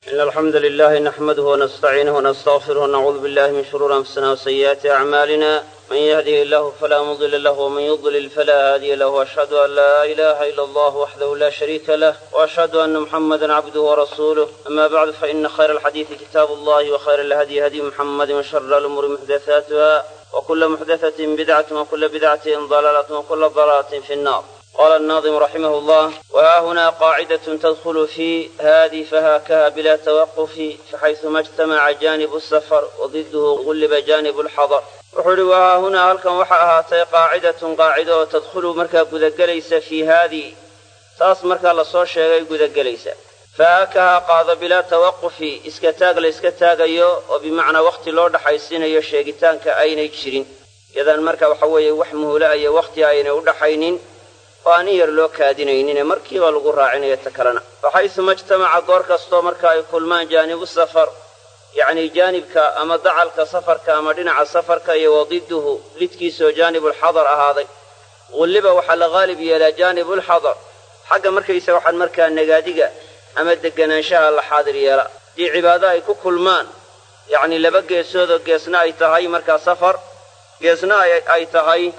إن الحمد لله نحمده ونستعينه ونستغفره ونعوذ بالله من شرور أنفسنا وسيئات أعمالنا من يهده الله فلا مضل له ومن يضلل فلا هادي له وأشهد أن لا إله إلا الله وحده لا شريك له وأشهد أن محمدا عبده ورسوله أما بعد فإن خير الحديث كتاب الله وخير الهدي هدي محمد وشر الأمور محدثاتها وكل محدثة بدعة وكل بدعة ضلالة وكل ضلالة في النار. قال الناظم رحمه الله: وها هنا قاعدة تدخل في هذه فهاكها بلا توقف فحيثما اجتمع جانب السفر وضده غلب جانب الحضر. وحول وها هنا هلكا وحا هاتي قاعدة تدخل مركا قدقليس في هذه تاس مركا لصور شيغي قدقليس فهاكها قاض بلا توقف اسكتاق لاسكتاق ايو وبمعنى وقت لورد حيسين ايو شيغتان كأين يجشرين إذا المركا وحوي وحمه لا ايو وقت اين ودحينين وأن يرلو كادينين مركي والقراعين يتكلنا فحيث ما اجتمع دور كستو مركا يقول ما جانب السفر يعني جانبك أما ضعلك سفرك أما دنع سفرك يوضده لتكيسو جانب الحضر هذا غلب وحل غالب إلى جانب الحضر حق مركا يسوح المركا النقادقة أما الدقنا شاء الحاضر يلا دي عبادة كل مان يعني لبقى يسودو قيسنا يتهي مركا سفر قيسنا يتهي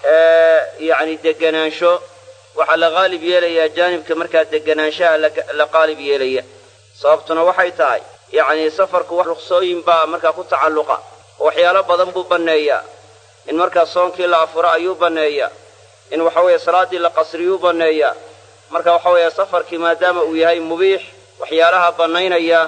يعني دقنا شو وحل غالب يلي جانبك مركا دقناشا لقالب يلي صابتنا وحي تاي يعني سفرك وحلقصوين با مركا كتعلقا وحيالا بضنبو بنايا إن مركا صونكي لأفراء يوبنايا إن وحوية صلاتي لقصر يوبنايا مركا وحوية سفرك ما دام ويهي مبيح وحيالها بناينايا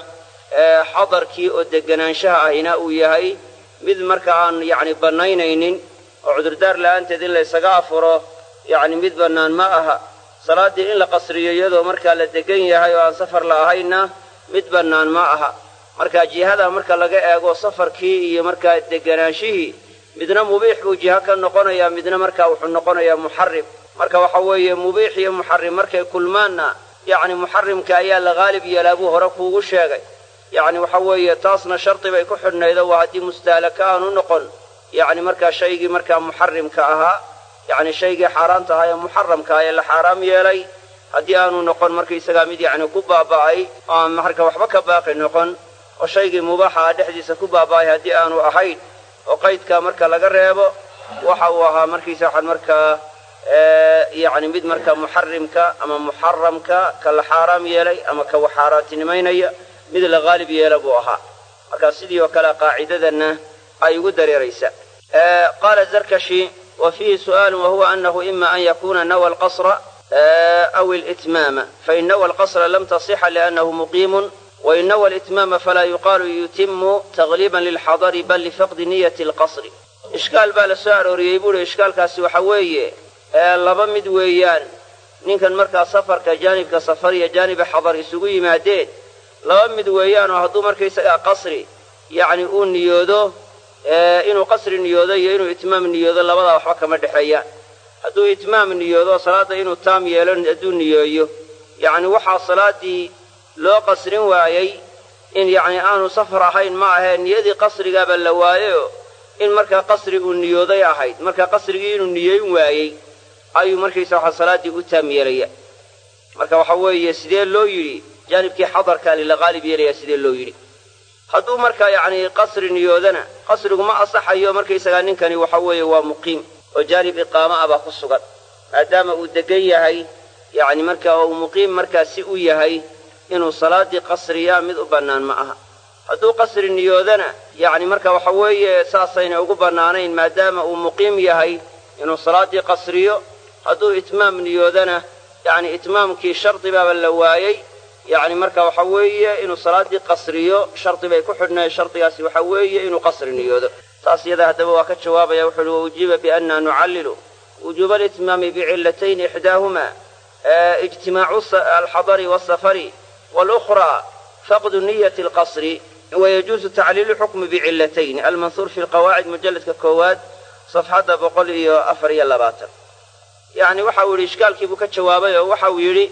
حضركي ودقناشا هنا ويهي مثل مركا عن يعني بناينين وعذر دار لأنت ذي اللي سقافره يعني مid banaan ma aha salaadii in la qasriyo iyadoo marka la degan yahay oo aan safar la ahayna mid banaan ma aha marka jihada marka laga eego safarkii iyo marka deganaashii midna mubiix uu jiha ka noqonaya midna marka wuxuu noqonayaa muharrim marka waxa weeye mubiix iyo muharrim markay kulmaana yani muharrimka ayaa la gaalib yeelaabu hore kuugu sheegay yani waxa weeye taasna sharti bay ku xidhnaydo waa hadii mustaalaka aanu noqon yani marka shaygi marka muharrimka ahaa يعني شيء حرام تهاي محرم كاي الحرام يلي هدي أنو نقول مركي سجامد يعني كوبا باي محرك وحبك باقي نقول وشيء مباح هذا حديث كوبا باي هدي أنو أحيد وقيد كمركا لجربه وحوها مركي ساحل مركا يعني مد مركا محرم كا أما محرم كالحرام يلي أما كوحارات نمينية مثل غالب يلبوها أكاسدي وكلا قاعدة أنه أي قدر رئيسا. قال الزركشي: وفيه سؤال وهو أنه إما أن يكون نوى القصر أو الإتمام فإن نوى القصر لم تصح لأنه مقيم وإن نوى الإتمام فلا يقال يتم تغليبا للحضر بل لفقد نية القصر. إشكال بالسؤال وريبول إشكال كاسي وحوية لبمد ويان نينكن مركا سفر كجانب كسفرية جانب حضر يسوي مادين لبمد ويان وهدو مركا يسقى قصري يعني أون نيودو inuu qasri niyoodo iyo inuu itmaam niyoodo labada waxba kama dhaxeeyaan haduu itmaam niyoodo salaada inuu taam yeelo haduu niyooyo yani waxa salaadii loo qasrin waayay in yani aanu safar ahayn ma ahayn niyadii qasriga bal la waayo in marka qasri uu niyooday ahayd marka qasrigii inuu niyeyn waayay ayuu markiisa waxa salaadii u taam yeelaya marka waxa weeye sidee loo yiri janibkii hadarka lil ghalib yeelaya sidee loo yiri hadduu marka yani qasri niyoodana qasrigu ma asaxayo markay isaga ninkani waxa weeye waa muqiim oo jaanib iqaama aba ku sugan maadaama uu degan yahay yani marka uu muqiim marka si uu yahay inuu salaadii qasriya mid u banaan ma aha hadduu qasri niyoodana yani marka waxa weeye saasayna ugu banaanayn maadaama uu muqiim yahay inuu salaadii qasriyo hadduu itmaam niyoodana yani itmaamkii sharti baa la waayay يعني مركا وحوية إنه صلاة قصرية شرط بيكون حدنا شرط ياسي وحوية إنه قصر نيوذ تصير هذا وقت شواب يوحل وجيب بأن نعلل وجوب الإتمام بعلتين إحداهما اجتماع الحضر والسفر والأخرى فقد نية القصر ويجوز تعليل الحكم بعلتين المنصور في القواعد مجلد ككواد صفحة بقول أفري اللباتر يعني وحاول إشكال كيف كتشوابه وحاول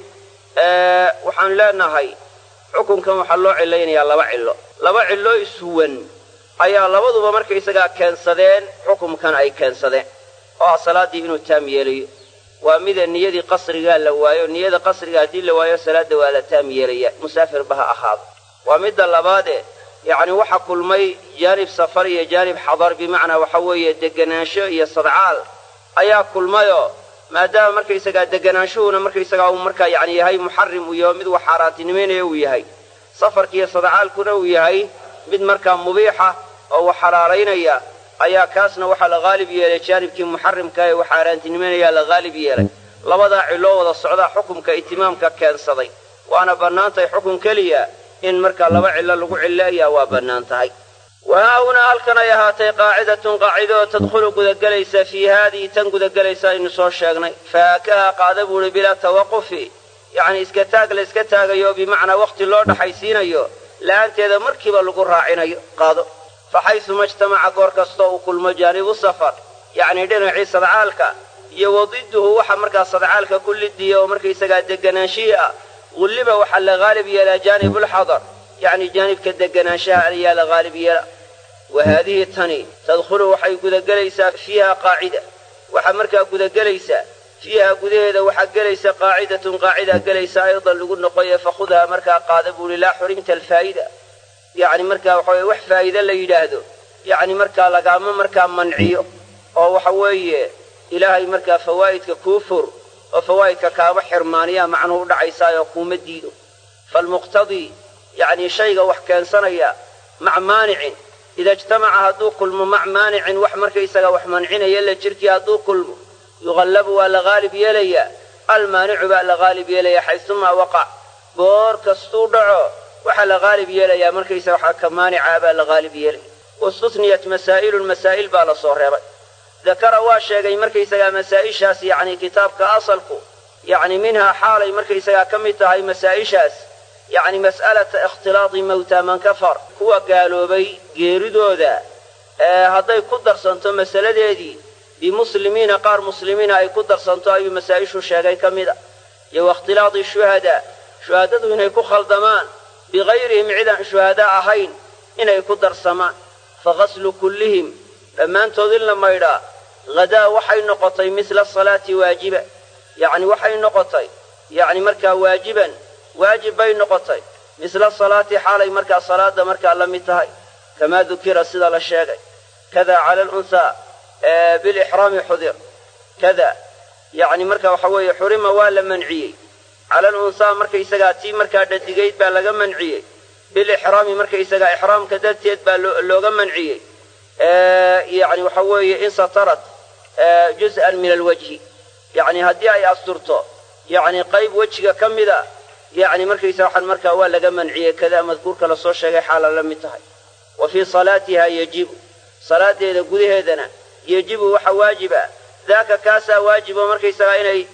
waxaan leenahay xukunkan waxa loo cilaynayaa laba cilo isuwan ayaa labaduba markay isaga keensadeen xukunkan ay keensadeen oo salaadii inuu taam yeelayo waa mid niyadii qasriga la waayo niyada qasriga hadii la waayo salaada waa la taam yeelaya musaafir baha ahaad ومد اللبادة يعني وحا كل مي جانب سفري جانب حضر بمعنى وحوية دقناشو يا صدعال أيا كل مايو ما دام مركا يسقى دقناشونا مركا يسقى مركا يعني هاي محرم ويومد وحاراتي نمين ويهي سفر كي صدعال كنا ويهي مد مركا مبيحة أو حرارين أيا كاسنا وحا لغالب يلي جانب كي محرم كاي وحاراتي نمين يا لغالب يلي لبدا علو ودا الصعداء حكم كإتمام كان صدي وأنا بنانتي حكم كليا إن مركا لبا علا لغو علايا وبنانتي وهنا هلكنا يهاتي قاعدة تدخل قد قليس في هذه تنقد قليس إن صور شاقني فاكها قادبوا بلا توقف يعني اسكتاق يو بمعنى وقت اللورد حيسين يو لا أنت إذا مركب لغو راعين قادو فحيث ما اجتمع قوركستو كل مجانب السفر يعني دين عيسى العالكة يوضده وحا مركا صدعالك كل الدية ومركا يسقى دقناشيئة غلبة وحل غالب يلا جانب الحضر يعني جانب كدقناشيئة يلا غالب يلا وهذه الثانية تدخل وحي قد قليسة فيها قاعدة وحا مركا قد قليسة فيها قديدة وحا قليسة قاعدة قليسة أيضا لقلنا قوية فخذها مركا قادبوا للا حرمت الفائدة يعني مركا وح فائدة اللي يلاهدو يعني مركا لقام مركا منعيو أو وحوية إلهي مركا فوائدك كفر وفوائدك كاب حرمانية معنه دعيسا يقوم الدين فالمقتضي يعني شيء وحكان سنيا مع مانع إذا اجتمع هذو كل مع مانع وحمرك يسقى وحمنعين يلا شركي هذو كل يغلب ولا غالب يليا المانع ولا غالب يليا حيثما وقع بور كستودعو وحل غالب يليا مرك يسقى وحكم مانع ولا غالب يليا واستثنيت المسائل بالا صهربا ذكر واشيغي مركي سغا مسائشاس يعني كتابك اصلكو يعني منها حالي مركي سغا كميتahay مسائشاس يعني مسألة اختلاط موتى من كفر هو قالوا بي geeridooda haday ku darsanto masaladeedii بمسلمين قار مسلمين ay ku darsanto ay masaa'ishu sheegay kamida iyo اختلاط الشهداء شهادadu inay ku khaldamaan بغيرهم ciidan shuhada ahayn inay ku darsamaan فغسل كلهم لما انتظر لما يرى غدا وحي نقطي مثل الصلاة واجبة يعني وحي نقطي يعني مركا واجب بين نقطي مثل الصلاة حالي مركا صلاة مركا لمتهاي كما ذكر السيدة للشيخ كذا على الأنثى بالإحرام حذر كذا يعني مركا وحوي حرم ولا منعي على الأنثى مركا يسقاتي مركا ددقيت بالغا منعي بالإحرام مركا يسقا إحرام كدتيت باللغا منعي يعني وحوي إن سطرت جزءا من الوجه يعني هدي أي أسطرته يعني قيب وجهك كم ذا يعني مركي سوحا مركا ولا منعية كذا مذكور كلا صور شيء حالا لم يتهي وفي صلاتها يجب صلاة إذا قده هذنا يجب وحواجبا ذاك كاسا واجب ومركي سوحا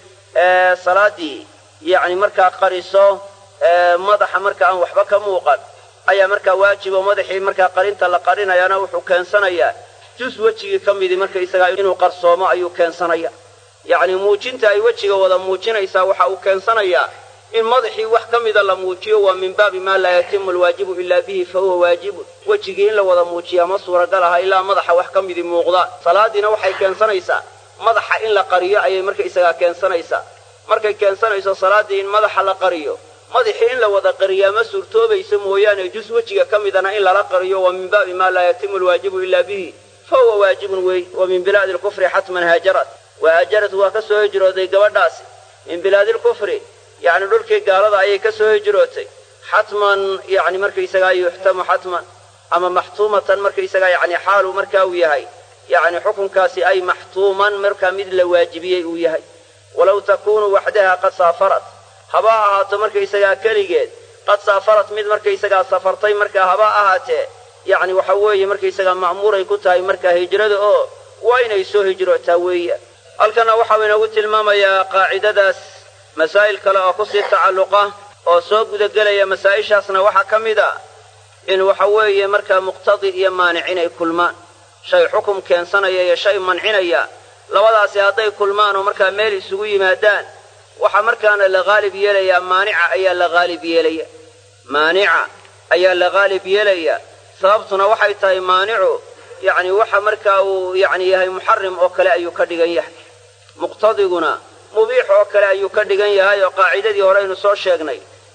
صلاتي يعني مركا قريصو مضح مركا وحبك موقت أي مركا واجب ومضحي مركا قرين تلقرين يا نوح كان سنيا جزء وجهي كم ذي مركا يسقى إنه قرصوما أيو كان سنيا يعني موجنت أي وجهي ولا موجن يساوح أو كان سنيا إن مضحي وحكم إذا لم موجي ومن باب ما لا يتم الواجب إلا به فهو واجب وجهي إلا ولا موجي مصورة قالها إلا مضح وحكم ذي موغضاء صلاة نوحي كان سنيسا مضح إلا قرية أي مركا يسقى كان سنيسا مركا كان سنيسا صلاة إن مضح لقرية مضحي إلا وذا قرية مسور توبة يسمويان جزء وجهي كم إذا إلا لقرية ومن باب ما لا يتم الواجب إلا به فهو واجب ومن بلاد الكفر حتما هاجرت وهاجرت وكسو هجروا ذي قبرداس من بلاد الكفر يعني دولكي قالوا أي كسو هجروتي حتما يعني مركي سقا يحتم حتما أما محتومة مركي سقا يعني حال مركاوية هاي يعني حكم كاسي أي محتوما مركا مثل واجبية وياهي ولو تكون وحدها قد سافرت هباءها تمركي سقا كريجيد قد سافرت مثل مركي سقا سفرتي مركا هباءها يعني وحوي مركي سقا معمورة يكتها مركا هجرة وين يسو هجرة تاوية الكنا وحوينا قلت الماما يا قاعدة داس مسائل كلا أقصي التعلقة وسوق دقليا مسائل شاسنا وحكم ذا إن وحوي مركا مقتضي يا مانعين كل ما شيء حكم كان سنة يا شيء منعين يا لوضع سياطي كل ما ومركا ميلي سوي مادان وحمركان لغالب يليا مانع أي لغالب يليا مانع أي لغالب يليا sababtuna waxay tahay maanicu yani waxa markaa uu yani yahay muharram oo kale ayuu ka dhigan yahay muqtadiguna mubiix oo kale ayuu ka dhigan yahay oo qaacidadii hore aynu soo sheegnay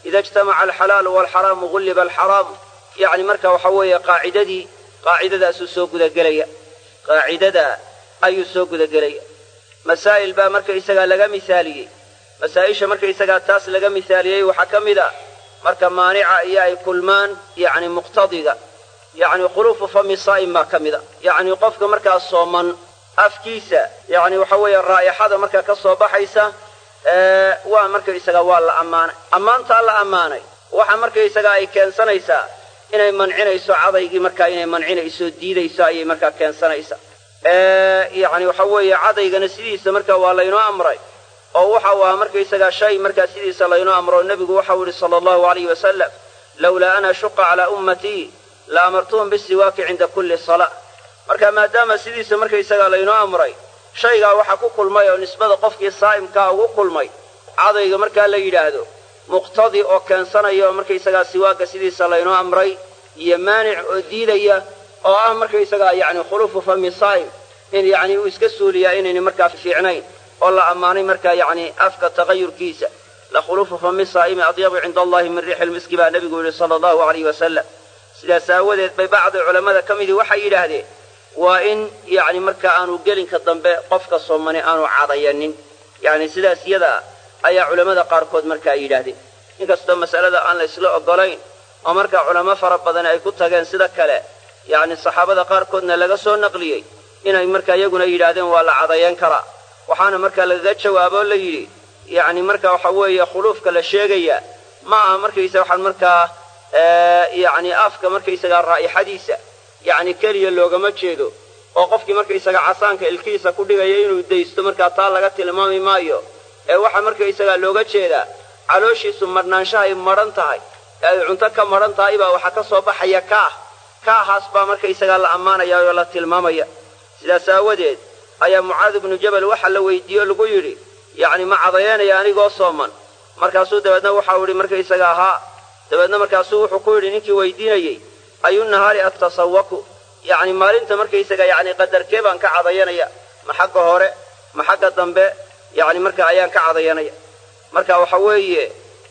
ida ijtamaca alxalaalu waalxaraamu gulliba alxaraamu yacni marka waxa weeye qaacidadaasuu soo gudagelaya qaacidada ayuu soo gudagelaya masaa'il baa markaysagaa laga misaaliyey masaa'isha markaysagaa taas laga misaaliyey waxaa ka mid a marka maanica iyo ay kulmaan yacni muqtadiga yacni khuluufu fami saa'im baa ka mid a yacni qofka markaa sooman afkiisa yacni waxa weeye raa'ixada markaa ka soo baxaysa waa markaysagaa waa la ammaanay ammaantaa la ammaanay waxa markaysagaa ay keensanaysaa inay mancinayso cadaygii markaa inay mancinayso diidayso ayay markaa keensanaysaa yacni waxa weeye cadaygana sidiisa markaa waa laynoo amray oo waxa uu ahaa markaysagaa shay markaa sidiisa laynoo amro nebigu waxau yihi sala allahu alayhi wasalam lawlaa an ashuqa calaa ummatii la amartuhum bisiwaaki cinda kulli salaa marka maadaama sidiisa markaysagaa laynoo amray shaygaa waxa ku kulmay oo nisbada qofkii saa'imkaa ugu kulmay cadayga markaa la yidhaahdo muqtadi oo keensanaya oo markaysagaa siwaagga sidiisa laynoo amray iyo maanic oo diidaya oo ah markaysagaa yacni khuluufu fami saa'im in yacni uu iska suuliyaa inayna markaa fiicnayn oo la ammaanay markaa yacni afka tagayurkiisa la khuluufu fami saa'imi adyabu cinda allahi min riixi lmiski baa nebigu yidhi sala allahu alayhi wasalam sidaas aawadeed bay bacdi culammada ka midii waxay yidhaahdeen waa in yacni markaa aanu gelinka dambe qofka soomani aanu cadayanin yacni sidaas yadaa ayaa culammada qaarkood markaa yidhaahdeen inkastoo mas'alada aan la isla oggolayn oo markaa culamo fara badan ay ku tageen sida kale yacni saxaabada qaarkoodna laga soo naqliyey inay markaa iyaguna yidhaahdeen waa la cadayan karaa waxaana markaa lagaga jawaaboo la yidhi yacni marka waxa weeye khuluufka la sheegayaa ma aha markaysa waxaan markaa yacni afka markaysagaa raa'ixadiisa yacni keliya loogama jeedo oo qofkii markaysagaa casaanka ilkiisa ku dhigaya inuu daysto markaa taa laga tilmaami maayo ee waxaa markaysagaa looga jeedaa calooshiisu madhnaanshaha ay madhan tahay ee ay cunto ka madhan tahay baa waxaa ka soo baxaya kaahaas baa markaysagaa la ammaanaya oo la tilmaamaya sidaas aawadeed ayaa mucaad ibnu jabal waxa la weydiiye o lagu yidhi yacni ma cadayanaya anigoo sooman markaasuu dabeedna waxau yidhi markaysagaa haa dabeedna markaasuu wuxuu ku yidhi ninkii weydiinayey ayu nahaari atasawaku yacni maalinta markaysaga yacni qadarkee baan ka cadayanaya ma xagga hore ma xagga dambe yacni marka ayaan ka cadayanaya marka waxa weeye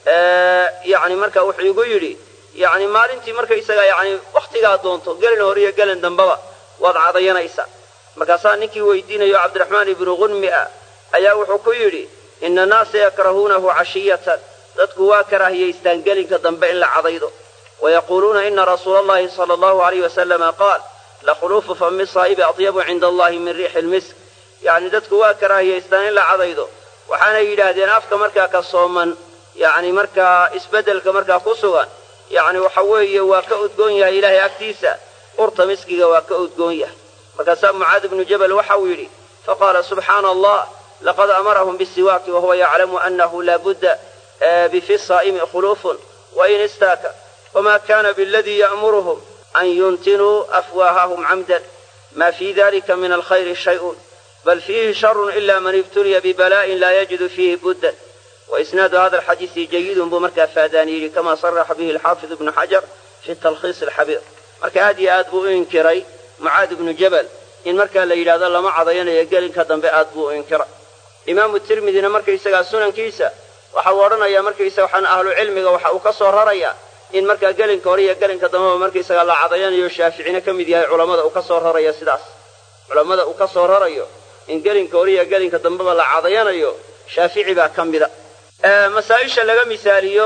yacni marka wuxuu igu yidhi yacni maalintii markaysaga yacni wakhtigaa doonto gelin hore iyo gelin dambeba waad cadayanaysaa markaasaa ninkii weydiinayo cabdiraxmaan ibnu gunmi ah ayaa wuxuu ku yidhi ina annaasa yakrahuunahu cashiyatan dadku waa karaahiyaystaan gelinka dambe in la cadaydo wayaquuluuna ina rasuula allahi sala allahu alayh wasalama qaal lakhuluufu fami saa'ibi adyabu cinda allahi min riixi lmisk yacni dadku waa karaahiyaystaan in la cadaydo waxaanay yidhaahdeen afka markaa ka sooman yacni markaa isbeddelka markaa ku sugan yacni waxa weeye waa ka udgoon yahay ilaahay agtiisa urta miskiga waa ka udgoon yahay markaasaa mucaad ibnu jabal waxau yidhi faqaala subxaana allah laqad amarahum bisiwaaki wahuwa yaclamu annahu laa budda bifi saa'imi khuluufun wain istaaka wma kana biladii ya'muruhum an yuntinuu afwaahahum camdan ma fii dalika min alkhayri shay'un bal fiihi sharun ila man ibtuliya bibala'in laa yajidu fiihi buddan waisnaadu hada alxadiisi jayidun buu markaa faadaani yidhi kama saraxa bihi alxaafid ibnu xajar fi talkhiis alxabiir marka aad iyo aad buu u inkiray mucaad ibnu jabal in markaa la yidhahdo lama cadayanayo gelinka dambe aad buu u inkiray imaamu tirmidina markaysagaa sunankiisa waxa uu odhanayaa markaysaga waxaan ahlu cilmiga waxa uu ka soo rarayaa in markaa gelinka hore iyo gelinka dambeba markaysagaa la cadayanayo shaaficina ka mid yahay culammada uu ka soo rarayo sidaas culammada uu ka soo rarayo in gelinka hore iyo gelinka dambeba la cadayanayo shaafici baa ka mida masaa'isha laga misaaliyo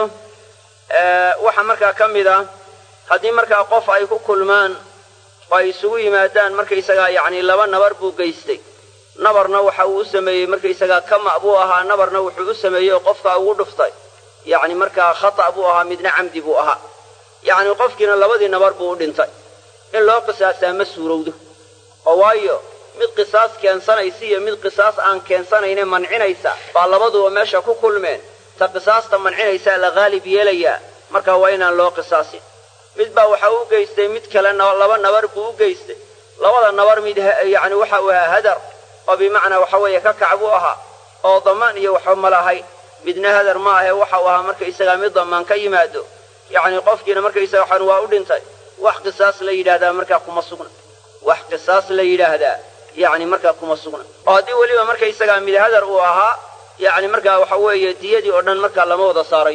waxa markaa ka mid a haddii markaa qof ay ku kulmaan oo ay isugu yimaadaan markaysagaa yacni laba nabar buu geystay nabarna waxa uu u sameeyey markaysagaa kama' buu ahaa nabarna wuxuu u sameeyey oo qofka ugu dhuftay yacni markaa khata' buu ahaa midna camdi buu ahaa yacni qofkiina labadii nabar buu u dhintay in loo qisaasaa ma suurowdo oo waayo mid qisaas keensanaysa iyo mid qisaas aan keensanayne mancinaysa baa labaduba meesha ku kulmeen ta qisaasta mancinaysaa la haalib yeelayaa markaa waa inaan loo qisaasin mid baa waxa u geystay mid kale laba nabar buu u geystay labada nabar mid yacni waxa uu ahaa hadar oo bimacnaa waxa weeye ka kac buu ahaa oo damaan iyo waxba ma lahay midna hadar ma ahe waxa uu ahaa markaysagaa mid damaan ka yimaado yacni qofkiina markaysaga waxaan waa u dhintay wax qisaas la yidhaahdaa markaa kuma sugna wax qisaas la yidhaahdaa yacni markaa kuma sugna oo haddii weliba markaysagaa mid hadar uu ahaa yacni markaa waxa weeye diyadii oo dhan markaa lama wada saarayo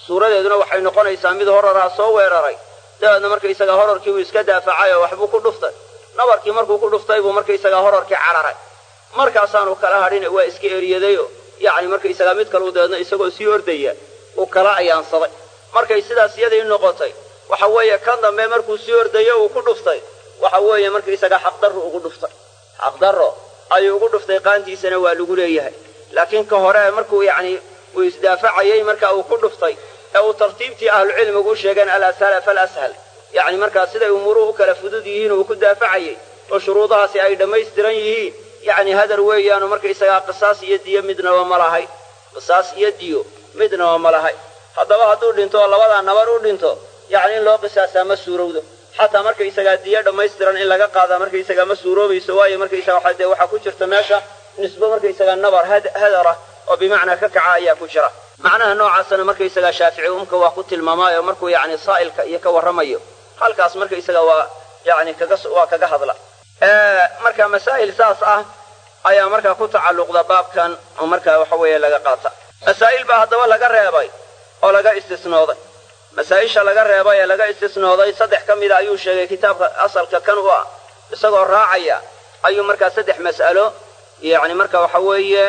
suuradeeduna waxay noqonaysaa mid hororaa soo weeraray dabeedna markaysagaa horarkii uu iska daafacay oo waxbuu ku dhuftay nabarkii markuu ku dhuftay buu markaysagaa horarkii cararay markaasaanu kala hadhin waa iska eriyadayo yacni markaysagaa mid kale u dabeedna isagoo sii ordaya uu kala ayaansaday markay sidaas iyadii noqotay waxa weeye kan dambe markuu sii ordayo uu ku dhuftay waxa weeye markaysagaa xaqdarro ugu dhuftay xaqdarro ayuu ugu dhuftay qaantiisana waa lagu leeyahay laakiin ka hore markuu yacni uu isdaafacayay marka uu ku dhuftay ee uu tartiibtii ahlucilmigu u sheegeen al-ashal fal-ashal yacni markaa siday umuruhu u kala fudud yihiin uu ku daafacayay oo shuruudahaasi ay dhammaystiran yihiin yacni hadar weeyaanu markaysagaa qisaas iyo diyo midnaba ma lahay qisaas iyo diyo midnaba ma lahay haddaba hadduu dhinto oo labadaa nabar u dhinto yacni in loo qisaasaa ma suurowdo xataa markaysagaa diyo dhammaystiran in laga qaadaa markaysagaa ma suuroobayso waayo markaysaga dee waxaa ku jirta meesha nisbo markaysagaa nabar hadara oo bimacnaa ka kaca ayaa ku jira macnaha noocaasana markaysagaa shaafici waa ku tilmaamaayo markuu yacni saa'ilka iyo ka warramayo halkaas markaysaga waa yacni waa kaga hadla marka masaa'il saas ah ayaa markaa ku tacalluqda baabkan oo markaa waxa weeye laga qaata masaa'il baa haddaba laga reebay oo laga istisnooday masaa'isha laga reebay ee laga istisnooday 3 ka mida ayuu sheegay kitaabka asalka kan u ah isagoo raacaya ayuu markaa 3 mas'alo yacni marka waxa weeye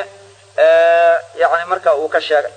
yacni marka uu ka sheegay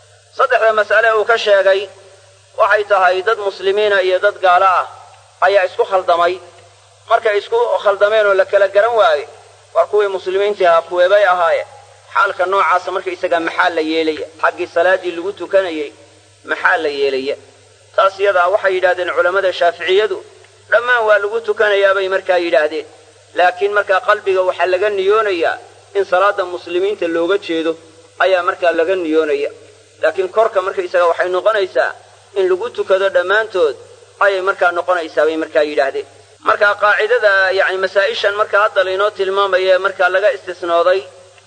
3 mas'ale uu ka sheegay waxay tahay dad muslimiina iyo dad gaalo ah ayaa isku khaldamay markay isku khaldameen oo la kala garan waayay waa kuwii muslimiinta ahaa kuweebay ahaayeen xaalka noocaasa markaysaga maxaa la yeelaya xaggii salaadii lagu tukanayay maxaa la yeelaya taas iyadaa waxay yidhahdeen culammada shaaficiyadu dhammaan waa lagu tukanayaa bay markaa yidhaahdeen laakiin markaa qalbiga waxaa laga niyoonayaa in salaada muslimiinta looga jeedo ayaa markaa laga niyoonaya laakiin korka markaysaga waxay noqonaysaa in lagu tukado dhammaantood ayay markaa noqonaysaa bay markaa yidhaahdeen markaa qaacidada yacni masaa'ishan markaa hadda laynoo tilmaamaya markaa laga istisnooday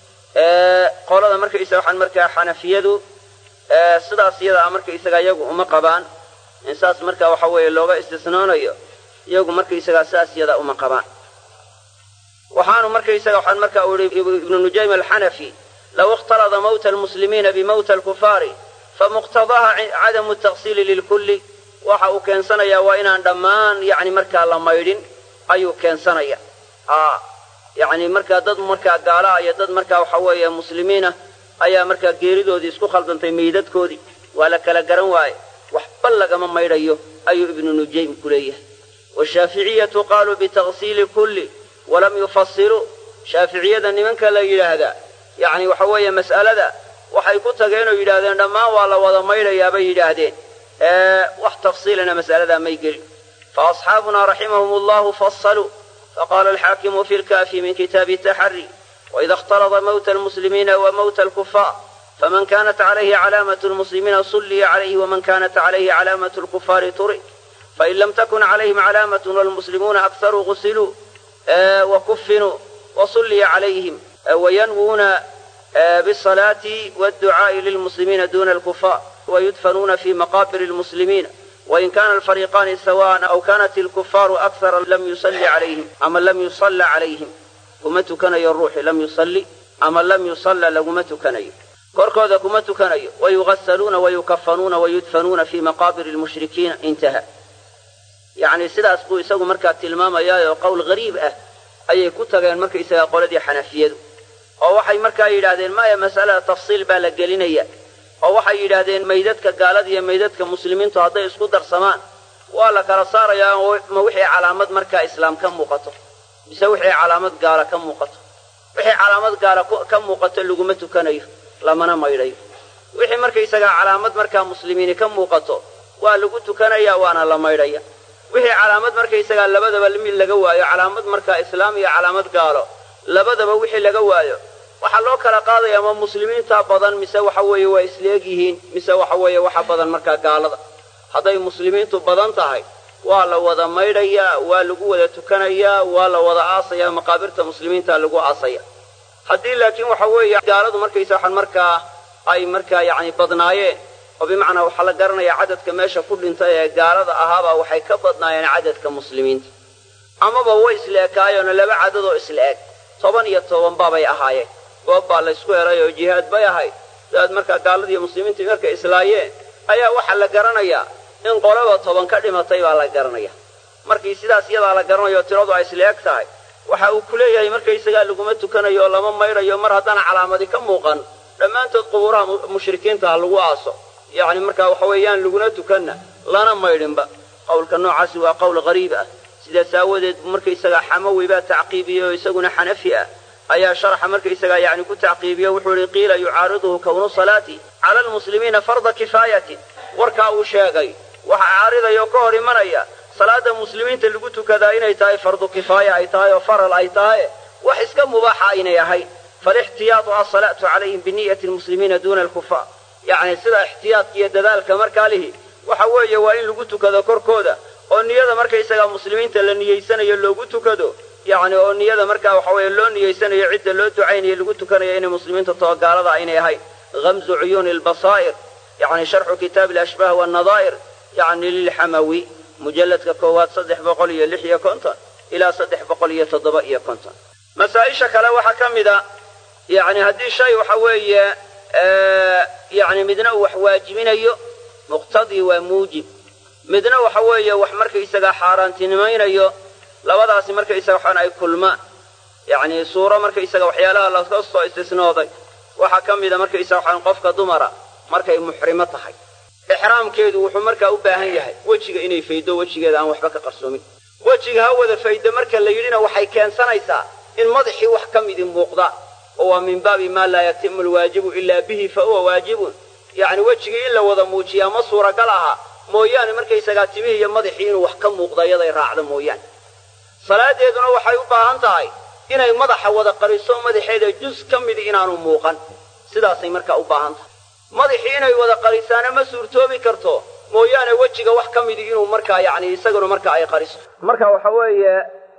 qolada markaysaga waxaan markaa xanafiyadu sidaas iyadaa markaysaga iyagu uma qabaan in saas markaa waxa weeye looga istisnoonayo iyagu markaysagaa saas iyadaa uma qabaan waxaanu markaysaga waxaan markaa u yidhi ibnu nujaym alxanafi law ikhtalada mawta almuslimiina bimawta alkufaari famuqtadaha cadamu taqsiili lilkulli waxa uu keensanayaa waa inaan dhammaan yacni markaa la maydhin ayuu keensanaya yacni markaa dad markaa gaalaha iyo dad markaa waxa weeye muslimiinah ayaa markaa geeridoodii isku khaldantay meydadkoodii waa la kala garan waaye waxba lagama maydhayo ayuu ibnu nujaym ku leeyahay washaaficiyatu qaaluu bitaqsiili kulli walam yufasiruu shaaficiyada nimanka la yidhaahdaa yacni waxa weeye mas'alada waxay ku tageen oo yidhaahdeen dhammaan waa la wada maydhayaa bay yidhaahdeen wax tafsiilana mas'aladaa may gelin faasxaabunaa raximahum allahu fasaluu faqaala alxaakimu fi lkaafi min kitaabi taxari وإذا اختلط موت المسلمين وموت الكفار فمن كانت عليه علامة المسلمين صلي عليه ومن كانت عليه علامة الكفار ترك فإن لم تكن عليهم علامة والمسلمون أكثر غسلوا وكفنوا وصلي عليهم وينوون بالصلاة والدعاء للمسلمين دون الكفار ويدفنون في مقابر المسلمين وإن كان الفريقان سواء أو كانت الكفار أكثر لم يصلي عليهم أما لم يصلى عليهم kuma tukanayo ruuxi lam yusalli ama lam yusalla laguma tukanayo korkooda kuma tukanayo wayughassaluuna wayukaffanuuna wayudfanuuna fii maqaabiri lmushrikiina intaha yacni sidaas buu isagu markaa tilmaamayaayoo qowl gariib ah ayay ku tageen markaysagaa qoladii xanafiyadu oo waxay markaa yidhaahdeen maya mas'alada tafsiil baa la gelinaya oo waxay yidhaahdeen maydadka gaalada iyo maydadka muslimiintu hadday isku darsamaan waa la kala saarayaa ma wixii calaamad markaa islaam ka muuqato mise wixii calaamad gaala ka muuqato wixii calaamad gaala ka muuqato laguma tukanayo lamana maydhayo wixii markaysagaa calaamad markaa muslimiini ka muuqato waa lagu tukanaya waana la maydhaya wixii calaamad markaysagaa labadaba mid laga waayo calaamad markaa islaam iyo calaamad gaalo labadaba wixii laga waayo waxaa loo kala qaadaya ma muslimiinta badan mise waxa weeye waa isleeg yihiin mise waxa weeye waxa badan markaa gaalada hadday muslimiintu badan tahay waa la wada maydhayaa waa lagu wada tukanayaa waa la wada aasayaa maqaabirta muslimiinta lagu aasaya haddii laakiin waxa weeye gaaladu markaysa waxaan markaa ay markaa yacni badnaayeen oo bimacnaa waxaa la garanayaa cadadka meesha ku dhintay ee gaalada ahaabaa waxay ka badnaayeen cadadka muslimiinta amaba way isla ekaayeenoo 2 cadadoo isla eg 10 iyo 10 baabay ahaayeen goob baa la isku helay oo jihaad bay ahayd daad markaa gaalada iyo muslimiinta markay islaayeen ayaa waxa la garanayaa in qolaba 10 ka dhimatay baa la garanaya markii sidaas iyada la garanayo tiradu ay isla eg tahay waxa uu ku leeyahay markaysaga laguma tukanayo lama mayrayo mar haddana calaamadi ka muuqan dhammaantood qubuuraha mushrikiinta lagu aaso yani marka waxa weeyaan laguna tukanna lana maydhinba qowlka noocaasi waa qowl qariib ah sida saawadeed markaysaga xamawi baa tacqiibiyo isaguna xanafi ah ayaa sharaxa markaysaga yani ku tacqiibiyo wuxuu yiri qiila yucaariduhu kawnu salati ala almuslimiina farda kifayati warka uu sheegay waxa caaridayo ka hor imanaya salaada muslimiinta lagu tukadaa inay tahay fardu kifaaya ay tahay oo faral ay tahay wax iska mubaaxa inay ahay falihtiyaatu as-salatu alayhim bi niyyati almuslimiina duna al-kuffar yani sida ihtiyaadkiyo dadaalka markaa lihi waxa weeye waa in lagu tukado korkooda oo niyada markaysaga muslimiinta la niyeysanayo loogu tukado yani oo niyada markaa waxa weeye loo niyeysanayo cidda loo ducaynayo lagu tukanayo inay muslimiinta toogaalada inay ahay ghamzu uyun al-basair yani sharh kitab al-ashbah wa an-nadha'ir yani lil-hamawi mujalladka koowaad 356 ila 357 masaa'isha kale waxa kamida yani hadii shay waxa weeye yani midna wax waajibinayo muqtadi wa muujib midna waxa weeye wax markaysaga xaaraantinimaynayo labadaasi markaysaga waxaan ay kulmaan yani suura markaysaga waxyaalaha la soo istisnooday waxa kamida markaysaga waxaan qofka dumara markay muhrimo tahay ihraamkeedu wuxuu markaa u baahan yahay wajiga inay faydo wajigeeda aan waxba ka qarsoomin wajiga hawada faydo marka la yirina waxay keensanaysaa in madaxii wax kamid muuqda oo min baabi ma la yatimu alwaajibu illa bihi fa huwa waajibun yani wajiga illa wada muujiya ma suura galaha mooyaan markaysaga timihi iyo madaxii inuu wax ka muuqda yaday raacdo mooyaan salaadeeduna waxay u baahan tahay inay madaxa wada qariso madaxeeda juz kamid inaanu muuqan sidaasay markaa u baahan tahay madaxii inay wada qarisaana ma suurtoobi karto mooyaane wajiga wax kamid inuu markaa yani isaguna markaa ay qariso marka waxa weeye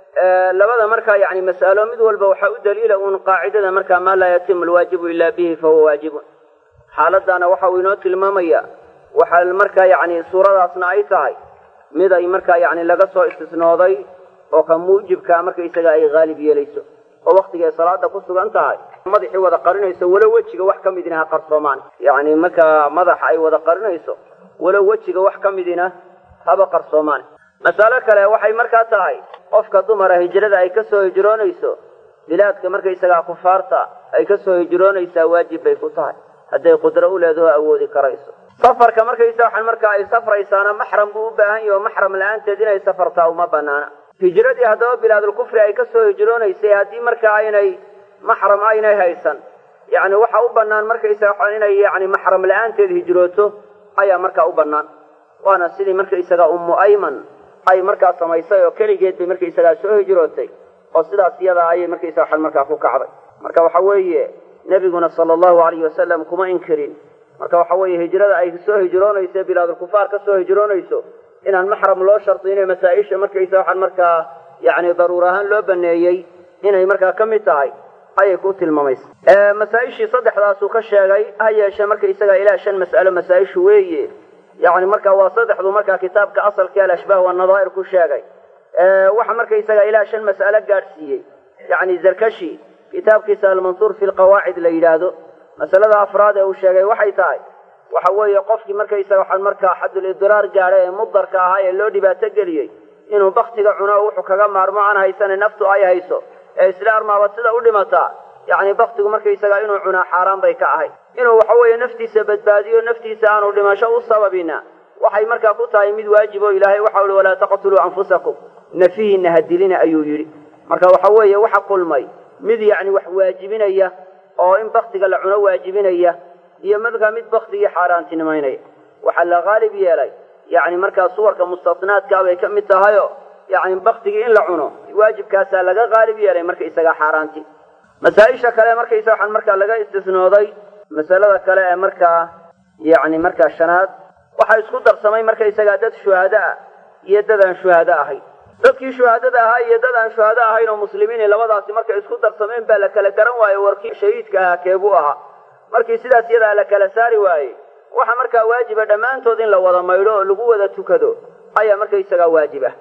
labada markaa yani mas'alo mid walba waxa u daliila un qaacidada markaa ma la yatimu alwaajibu illa bihi fa huwa waajibun xaaladana waxa uu inoo tilmaamaya waxa markaa yani suuradaasna ay tahay mid ay markaa yani laga soo istisnooday oo ka muujibka markaysaga ay gaalib yeelayso oo waqtiga salaada ku sugan tahay madaxii wada qarinayso wala wajiga wax kamidina ha qarsoomaan yani marka madaxa ay wada qarinayso wala wajiga wax kamidina haba qarsoomaan mas'alo kale waxay markaa tahay qofka dumara hijrada ay ka soo hijroonayso bilaadka markaysaga kufaarta ay ka soo hijroonaysaa waajib bay ku tahay haday qudro u leedahay awoodi karayso safarka markaysaga waxaan markaa ay safraysaana mahram buu u baahan yahay mahram la'aanteed inay safartaa uma banaana hijradii haddaba bilaadul kufri ay ka soo hijroonaysay haddii markaa aynay maxram aynay haysan yani waxa u bannaan markaysaga waxaan inay yani maxram la'aanteed hijrooto ayaa markaa u bannaan waana sidii markaysaga ummu ayman ay markaa samaysay oo keligeed bay markaysaga soo hijrootay oo sidaas iyada ayay markaysaga waxaan markaa ku kacday marka waxa weeye nabiguna sallallahu alayhi wasallam kuma inkirin marka waxa weeye hijrada ay soo hijroonayso bilaadul kufaar ka soo hijroonayso inaan maxram loo shartiyay masaa'isha markaysa waxaan markaa yani daruur ahaan loo baneeyay inay markaa kamid tahay ayay ku tilmaamaysaa masaa'ishii saddexdaas uu ka sheegay hayeeshe markaysaga ilaa 5 mas'alo masaa'ishu weeye yani markaa waa saddexdu markaa kitaabka asalka al-ashbah wa an-nadha'ir ku sheegay waxa markaysaga ilaa 5 mas'alo gaarsiiyay yani zarkashi kitaabkiisa al-mansur fi al-qawaa'id la yiraahdo masalada afraad ee uu sheegay waxay tahay waxa weeye qofkii markaysaga waxaan markaa xadul idraar gaaray ee mudarka ahaa ee loo dhibaato geliyay inuu baktiga cuno wuxuu kaga maarmo aan haysan naftu ay hayso ee islaarmaaba sida u dhimata yani baktigu markaysaga inuu cuna xaraan bay ka ahay inuu waxa weeye naftiisa badbaadiyo naftiisa aanu dhimasho u sababina waxay markaa ku tahay mid waajib oo ilaahay waxa uu wala taqtulu anfusakum nafihina hadilina ayuu yiri marka waxa weeye waxa kulmay mid yani wax waajibinaya oo in baktiga la cuno waajibinaya iyo markaa mid baktiga xaaraantinimaynaya waxa la gaalib yeelay yani markaa suwarka mustasnaadka ay ka mid tahay yani baktiga in la cuno waajibkaas laga gaalib yeelay marka isaga xaaraanti masaa'isha kale marka isaga waxaan markaa laga istisnooday masalada kale ee markaa yani markaa shanaad waxa isku darsamay marka isaga dad shuhada iyo dad aan shuhada ahayn dadkii shuhadada ahaa iyo dad aan shuhada ahayn oo muslimiin labadaasi marka isku darsameen baa la kala garan waayo warkii shahiidka ahaa keebu ahaa markii sidaas iyada la kala saari waayay waxa markaa waajiba dhamaantood in la wada maydho oo lagu wada tukado ayaa marka isaga waajiba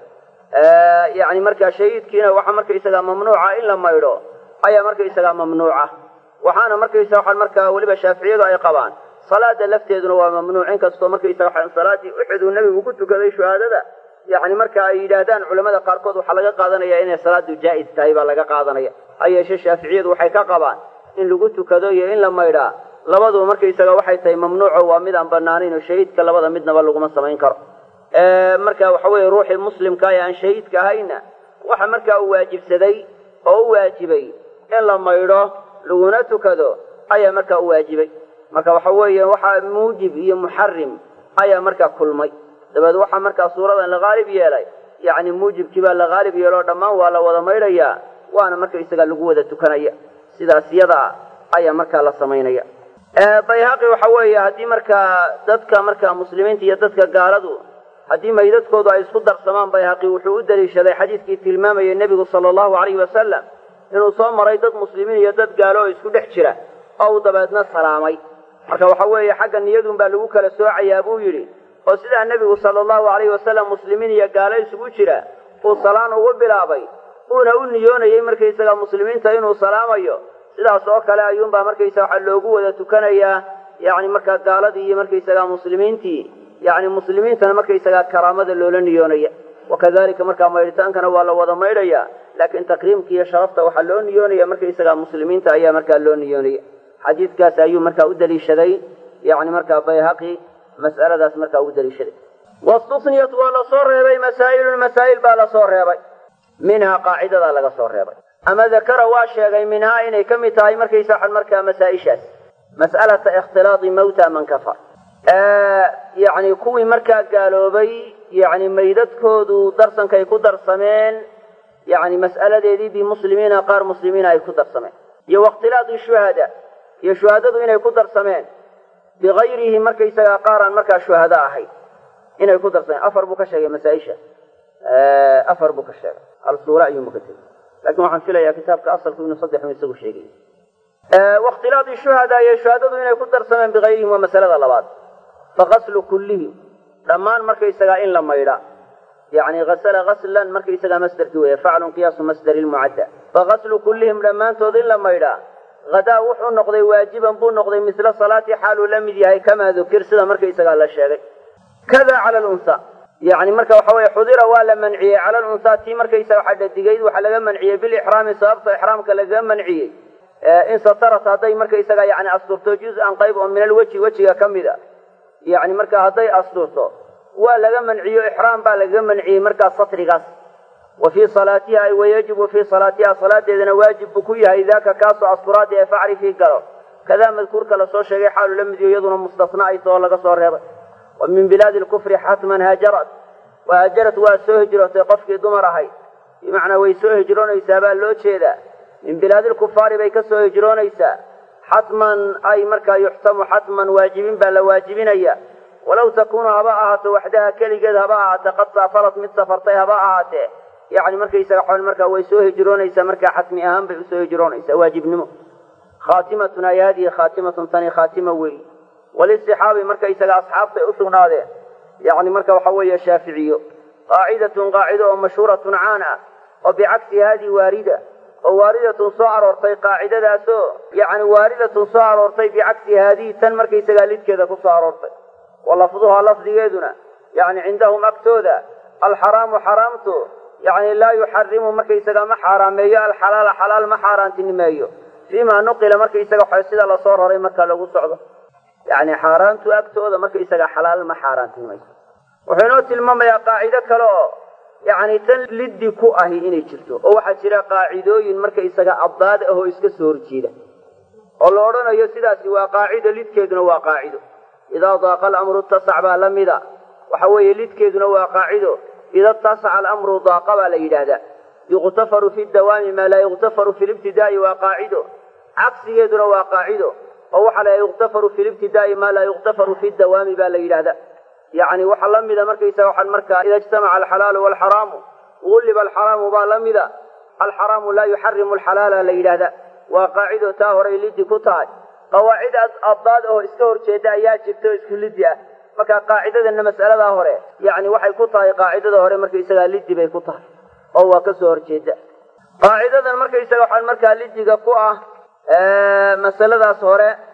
yani markaa shahiidkiina waxa marka isaga mamnuuca in la maydho ayaa marka isaga mamnuuca waxaana marka isaga waxa markaa waliba shaafiiciyadu ay qabaan salaada lafteeduna waa mamnuuc inkastoo markaysaga waxaan salaadii uxud uu nebigu ku tukaday shuhaadada yani marka ay yidhaahdaan culamada qaarkood waxaa laga qaadanaya inay salaadu jaa'is tahay baa laga qaadanaya ha yeeshee shaaficiyadu waxay ka qabaan in lagu tukado iyo in la maydhaa labaduba markaysaga waxay tahay mamnuuco waa mid aan banaanayn oo shahiidka labada midnaba laguma samayn karo marka waxa weeye ruuxii muslimka ee aan shahiidka ahayna waxa markaa u waajibsaday oo u waajibay in la maydho laguna tukado ayaa markaa u waajibay marka waxa weeye waxaa muujib iyo muxarim ayaa markaa kulmay dabeed waxaa markaa suuradan la qaalib yeelay yani muujibkii baa la qaalib yeeloo dhammaan waa la wada maydhayaa waana markaysaga lagu wada tukanaya sidaas yada ayaa markaa la samaynaya bayhaqi waxa weeye haddii markaa dadka markaa muslimiinta iyo dadka gaaladu haddii maydadkoodu ay isku darsamaan bayhaqi wuxuu u daliishaday xadiidkii tilmaamayay nebigu sala allahu alayhi wasalam inuu soo maray dad muslimiin iyo dad gaalo oo isku dhex jira oo uu dabeedna salaamay marka waxa weeye xagga niyadun baa lagu kala soocayaa buu yidhi oo sidaa nebigu sala allahu alayhi wasalam muslimiin iyo gaalo isugu jira uu salaan ugu bilaabay uuna u niyoonayay markaysaga muslimiinta inuu salaamayo sidaas oo kale ayuunbaa markaysaga waxaa loogu wada tukanayaa yani markaa gaaladii iyo markaysaga muslimiintii yani muslimiintana markaysaga karaamada loola niyoonaya wakadalika markaa maydhitaankana waa la wada maydhaya laakiin takriimka iyo sharafta waxaa loo niyoonaya markaysaga muslimiinta ayaa markaa loo niyoonaya xadiidkaas ayuu markaa u daliishaday yani markaa bayhaqi mas'aladaas markaa u daliishaday wastusniyat waa lasoo reebay masaa'ilun masaa'il baa lasoo reebay minhaa qaacidadaa laga soo reebay ama dakara waa sheegay minhaa inay ka mid tahay markaysa markaa masaa-ishaas mas'alata ikhtilaadi mawta man kafar yani kuwii markaa gaaloobay yani maydadkoodu darsankay ku darsameen yani mas'aladeedii bimuslimiina qaar muslimiina ay ku darsameen iyo wakhtilaadi shuhada iyo shuhadadu inay ku darsameen bigayrihi markaysagaa qaaraan markaa shuhado ahayd inay ku darsameen afar buu ka sheegay masaa-isha afar buu ka sheegay hal suura ayuunba ka tegey lakin waxaan filayaa kitaabka asalku inuu saddexun isagu sheegay wakhtilaadi shuhada iyo shuhadadu inay ku darsameen bigayrihim waa masalada labaad fagaslu kullihim dhammaan markaysagaa in la maydha yani asla gaslan markaysagaa masderkii weeye faclun qiyaasu masdari lmucadda fagaslu kullihim dhammaantood in la maydhaa hadaa wuxuu noqday waajiban buu noqday misla salaati xaaluu la mid yahay kamaa dukir sida markaysagaa la sheegay kada cala lunsa yani marka waxa weye xudira waa la manciyey cala lunsa tii markaysaga waxaa dhadigayd waxaa laga manciyey bilixraami sababta ixraamka lagaga manciyey in satarat hadday markaysaga yani asturto juz-an qayb oo min alweji wejiga ka mid a yani marka hadday asturto waa laga manciyo ixraam baa lagaga manciyey markaa satrigaas wa fii salaatiha ay wayajibu fii salaatiha salaadeedana waajib buu ku yahay daaka kaasoo asturaada ee facrifii galo kadaa madkuurka lasoo sheegay xaalu la midiyo iyaduna mustasna ay too laga soo reebay wa min bilaadi lkufri xatman haajarat wahaajarat waa soo hijrootay qofkii dumar ahayd bimacnaa way soo hijroonaysaa baa loo jeedaa min bilaadi lkufaari bay ka soo hijroonaysaa xatman ay markaa yuxtamu xatman waajibin baa la waajibinaya walaw takunu haba ahaato waxdaha keligeed haba ahaatee qad saafarat mid safartay haba ahaatee yani markaysaga xol markaa way soo hijroonaysaa markaa xatmi ahaan bay usoo hijroonaysaa waajibnimo khaatimatun ay haadihi khaatimatun tani khaatima weyi walisixaabi markaysaga asxaabtay usugnaadeen yani marka waxa weeye shaaficiyo qaacidatun qaacido oo mashhuuratun caan ah oo bicagsi haadii waarida oo waaridatun soo aroortay qaacidadaasoo yani waaridatun soo aroortay bicagsi haadihi tan markaysagaa lidkeeda ku soo aroortay wa lafduhaa lafdigeeduna yani cindahum agtooda alxaraamu xaraamtu yani laa yuxarimu markaysaga ma xaaraameeyo alxalaala xalaal ma xaaraantinimeeyo fiima nuqila markaysaga sida lasoo raray marka lagu socdo yani xaaraantu agtooda markaysaga xalaal ma xaaraantinimayso wuxuu inoo tilmaamayaa qaacido kale oo yani tan liddi ku ahi inay jirto oo waxaa jira qaacidooyin markaysaga abdaad ah oo iska soo horjeeda oo la odhanayo sidaasi waa qaacido lidkeeduna waa qaacido idaa daaqa alamru tasac baa la mida waxa weeye lidkeeduna waa qaacido ida tasaca alamru daaqa baa la yidhaahdaa yuqtafaru fi dawaami maa laa yuqtafaru fi libtidaa'i waa qaacido cagsigeeduna waa qaacido oo waxaa la yuqtafaru fi libtidaa'i maa laa yuqtafaru fi dawaami baa la yidhaahdaa yani waxaa la mida markaysaga waxaan markaa ida ijtamaca alxalaalu waalxaraamu gulliba alxaraamu baa la mida alxaraamu laa yuxarimu alxalaala la yidhaahdaa waa qaacido taa horay liddi ku tahay qawaacid abdaad oo iska horjeeda ayaa jirta oo isku liddi ah marka qaacidadana mas'aladaa hore yani waxay ku tahay qaacidada hore markaysagaa liddi bay ku tahay oo waa ka soo horjeeda qaacidadan markaysaga waxaan markaa liddiga ku ah masaladaas hore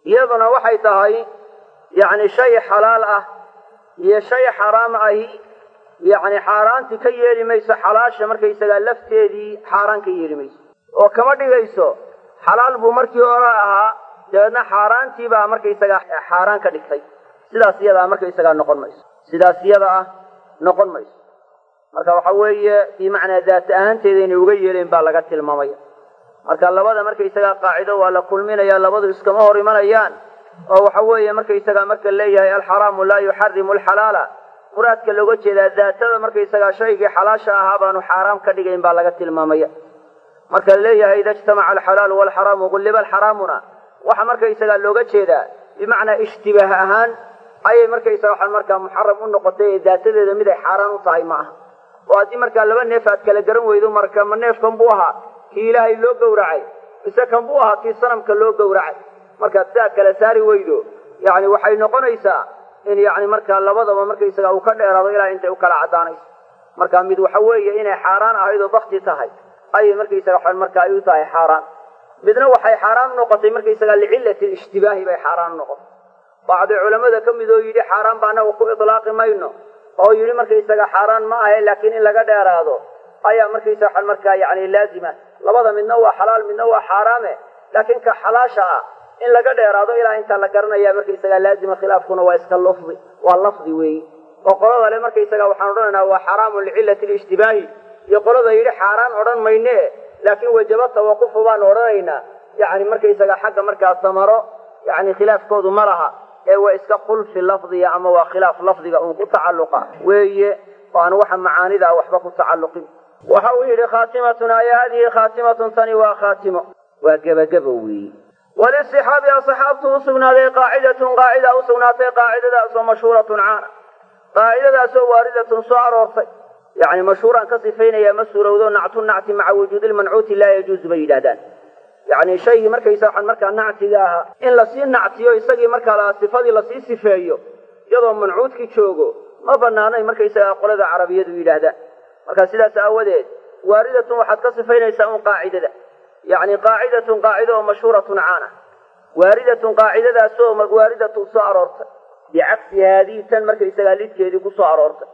iyaduna waxay tahay yacni shay xalaal ah iyo shay xaraam ahi yacni xaaraantii ka yeeli mayso xalaasha markaysagaa lafteedii xaaraan ka yeeli mayso oo kama dhigayso xalaal buu markii hore ahaa dabeedna xaaraantii baa markaysagaa xaaraan ka dhigtay sidaas iyadaa markaysagaa noqon mayso sidaas iyada ah noqon mayso marka waxa weeye bimacnaa daat ahaanteeda inay uga yeeleen baa laga tilmaamaya marka labada markaysagaa qaacido waa la kulminaya labadu iskama hor imanayaan oo waxa weeye markaysagaa marka leeyahay alxaraamu laa yuxarimu alxalaala muraadka looga jeedaa daatada markaysagaa shaygii xalaasha ahaa baanu xaaraam ka dhigayn baa laga tilmaamaya marka leeyahay ida ijtamaca alxalaalu walxaraamu gulliba alxaraamuna waxa markaysagaa looga jeedaa bimacnaa ishtibaah ahaan ayay markaysaga waxaan markaa muxaram u noqotay ee daatadeeda mid ay xaaraan u tahay ma aha oo haddii markaa laba neef aad kala garan weydo marka ma neefkan buu ahaa kii ilaahay loo gowracay mise kan buu ahaa kii sanamka loo gowracay markaad sidaa kala saari weydo yani waxay noqonaysaa in yani markaa labadaba markaysaga uu ka dheeraado ilaa intay u kala caddaanayso marka mid waxa weeye inay xaaraan ahayd oo bakti tahay ayay markaysaga waxaan markaa ay u tahay xaaraan midna waxay xaaraan u noqotay markaysaga licillati ishtibaahi bay xaaraan u noqotay bacdi culamada ka mid oo yidhi xaaraan ba anagu ku itlaaqi mayno oo yidhi markaysaga xaaraan ma ahe laakiin in laga dheeraado ayaa markaysaga waxaan markaa yani laazima labada midna waa xalaal midna waa xaaraame laakiin ka xalaasha ah in laga dheeraado ilaa intaa la garanaya markaysaga laazima khilaafkuna waa iska lafdi waa lafdi weeyi oo qolada le markaysaga waxaan odhanaynaa waa xaraamun licillati lishtibaahi iyo qolada yidhi xaaraan odhan mayne laakiin wajaba tawaqufu baanu odhanaynaa yani markaysaga xagga markaa samaro yani khilaafkoodu ma laha ee waa iska khulfi lafdiga ama waa khilaaf lafdiga uun ku tacalluqa weeye oo aan waxa macaanidaa waxba ku tacalluqin waxa uu yidhi khaatimatun aya hadihi khaatimatun tani waa khaatimo waa gebagabo weeye walisixaabi asxaabtu usugnaaday qaacidatun qaacida usugnaatay qaacidadaasoo mashhuuratun caana qaacidadaasoo waaridatun soo aroortay yani mashhuuraan ka sifaynaya ma suurowdo nactu nacti maca wujuudi lmancuuti laa yajuuzu bay yidhahdaan yani shaygii markaysa waxaan markaa nactiga ahaa in lasii nactiyo isagii markaa sifadii lasii sifeeyo iyadoo mancuudki joogo ma banaanay markaysaga qolada carabiyadu yidhaahdaan marka sidaas aawadeed waaridatun waxaad ka sifaynaysaa un qaacidada yani qaacidatun qaacida oo mashhuuratun caana waaridatun qaacidadaasoo waaridatun soo aroortay bicagsi haadihi tan markaysagaa lidkeedii ku soo aroortay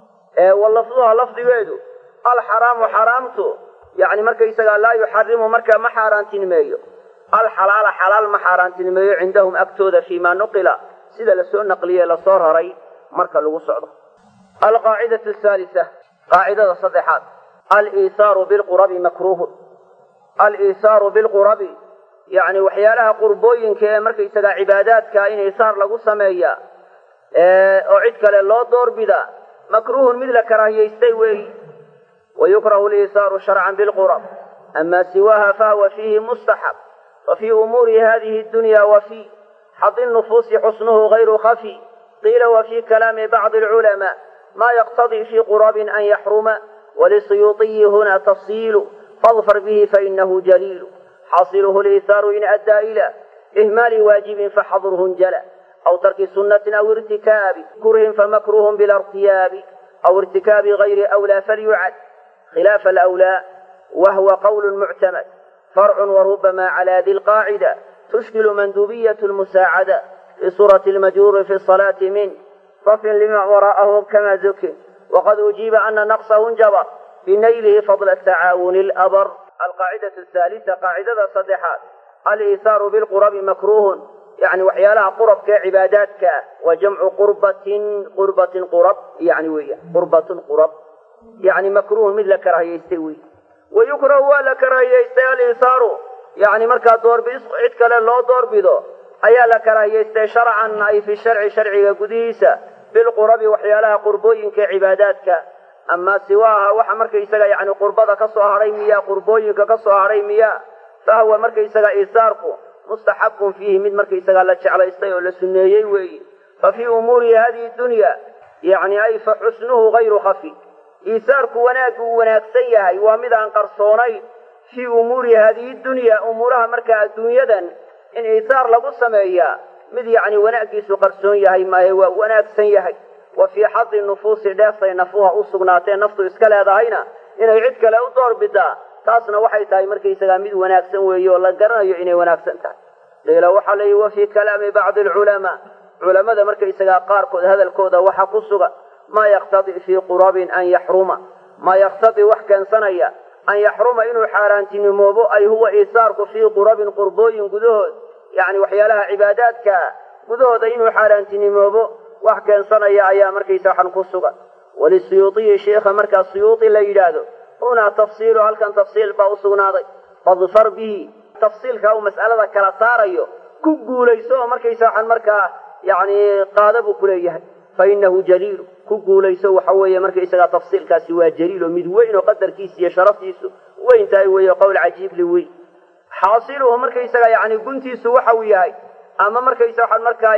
walafduha lafdigeedu alxaraamu xaraamtu yani markaysagaa laa yuxarimu markaa ma xaaraantinimeeyo alxalaala xalaal ma xaaraantinimeeyo cindahum agtooda fii ma nuqila sida lasoo naqliye lasoo raray marka lagu socdo alqaacidatu ahaalisa qaacidada saddexaad aliisaaru bilqurabi makruuhun aliisaaru bilqurabi yani waxyaalaha qurbooyinka ee markaysagaa cibaadaadka in isaar lagu sameeya oo cid kale loo doorbidaa makruuhun mid la karaahiyaystay weeyi wayukrahu liisaaru sharcan bilqurab ama siwaha fahuwa fiihi mustaxab wafii umuuri hadihi dunya wafii xadi nufuusi xusnuhu gayru khafi qiila wafii kalaami bacdi alculamaa ma yaqtadii fii qurabin an yaxruma walisuyuuطiyi huna tafsiilu fadfar bihi fainahu jaliilu xasiluhu liisaaru in addaa ila ihmaali waajibin faxadruhun jala aw tarki sunnatin aw irtikaabi kurhin famakruhun bila irtiyaabi aw irtikaabi gayri awlaa falyucad khilaafa alawlaa wahwa qawlu muctamad farcun warubama cala di lqaacida tushkilu mandubiyat lmusaacada bisuurati lmajruuri fi salaati min safin lima wara'ahu kama zukin waqad ujiiba ana naqsahu njabar binaylihi fadla tacaawuni labar alqaacidatu ahaalisa qaacidada saddexaad aliisaaru bilqurabi makruuhun yani waxyaalaha qurabka ee cibaadaadka ah wa jamcu qurbatin qurab yani weya qurbatun qurab yani makruuhun mid la karaahiyaystay wey wayukrahu waa la karaahiyaystay aliisaaru yani markaa doorbidis cid kale loo doorbido ayaa la karaahiyaystay sharcan ay fi sharci sharciga gudihiisa bilqurabi waxyaalaha qurbooyinka ee cibaadaadka ama siwaaha waxa markaysaga yani qurbada ka soo hadhay miya qurbooyinka ka soo hadhay miya fahuwa markaysaga isaarku mustaxabun fiihi mid markaysaga la jeclaystay oo la suneeyey weeyi fa fii umuuri hadihi dunya yani ay fa xusnuhu gayru khafi isaarku wanaaggu uu wanaagsan yahay waa mid aan qarsoonayn fii umuuri hadihi dunya umuuraha markaa adduunyadan in isaar lagu sameeyaa mid yani wanaaggiisu qarsoon yahay maahe waa wanaagsan yahay wa fii xadi nufuusi dheeftay nafuha u sugnaatee naftu iska leedahayna inay cid kale u doorbidaa taasna waxay tahay markaysagaa mid wanaagsan weeye oo la garanayo inay wanaagsan tahay qiila waxaa la yidhi wa fii kalaami bacdi alculamaa culamada markaysagaa qaarkood hadalkooda waxa ku sugan maa yaqtadii fii qurabin an yaxruma maa yaqtadii wax keensanaya an yaxruma inuu xaaraantinimoobo ay huwa iisaarku fii qurabin qurbooyin gudahood yacni waxyaalaha cibaadaadka gudahooda inuu xaaraantinimoobo wax keensanaya ayaa markaysa waxan ku sugan walisuyuudiyi sheikha markaa suyuudi la yidhaahdo hunaa tafsiilu halkan tafsiil baa u sugnaaday fadfar bihi tafsiilka uu mas'alada kala saarayo ku guulayso oo markaysa waxan markaa yacni qaada buu kuleeyahay fa inahu jaliilu ku guulayso waxa weeye markaysagaa tafsiilkaasi waa jaliil oo mid weyn oo qadarkiisa iyo sharaftiisu weyn tahay weeye qowl cajiib li weyn xaasiluhu markaysaga yani guntiisu waxa uu yahay ama markaysa waxaan markaa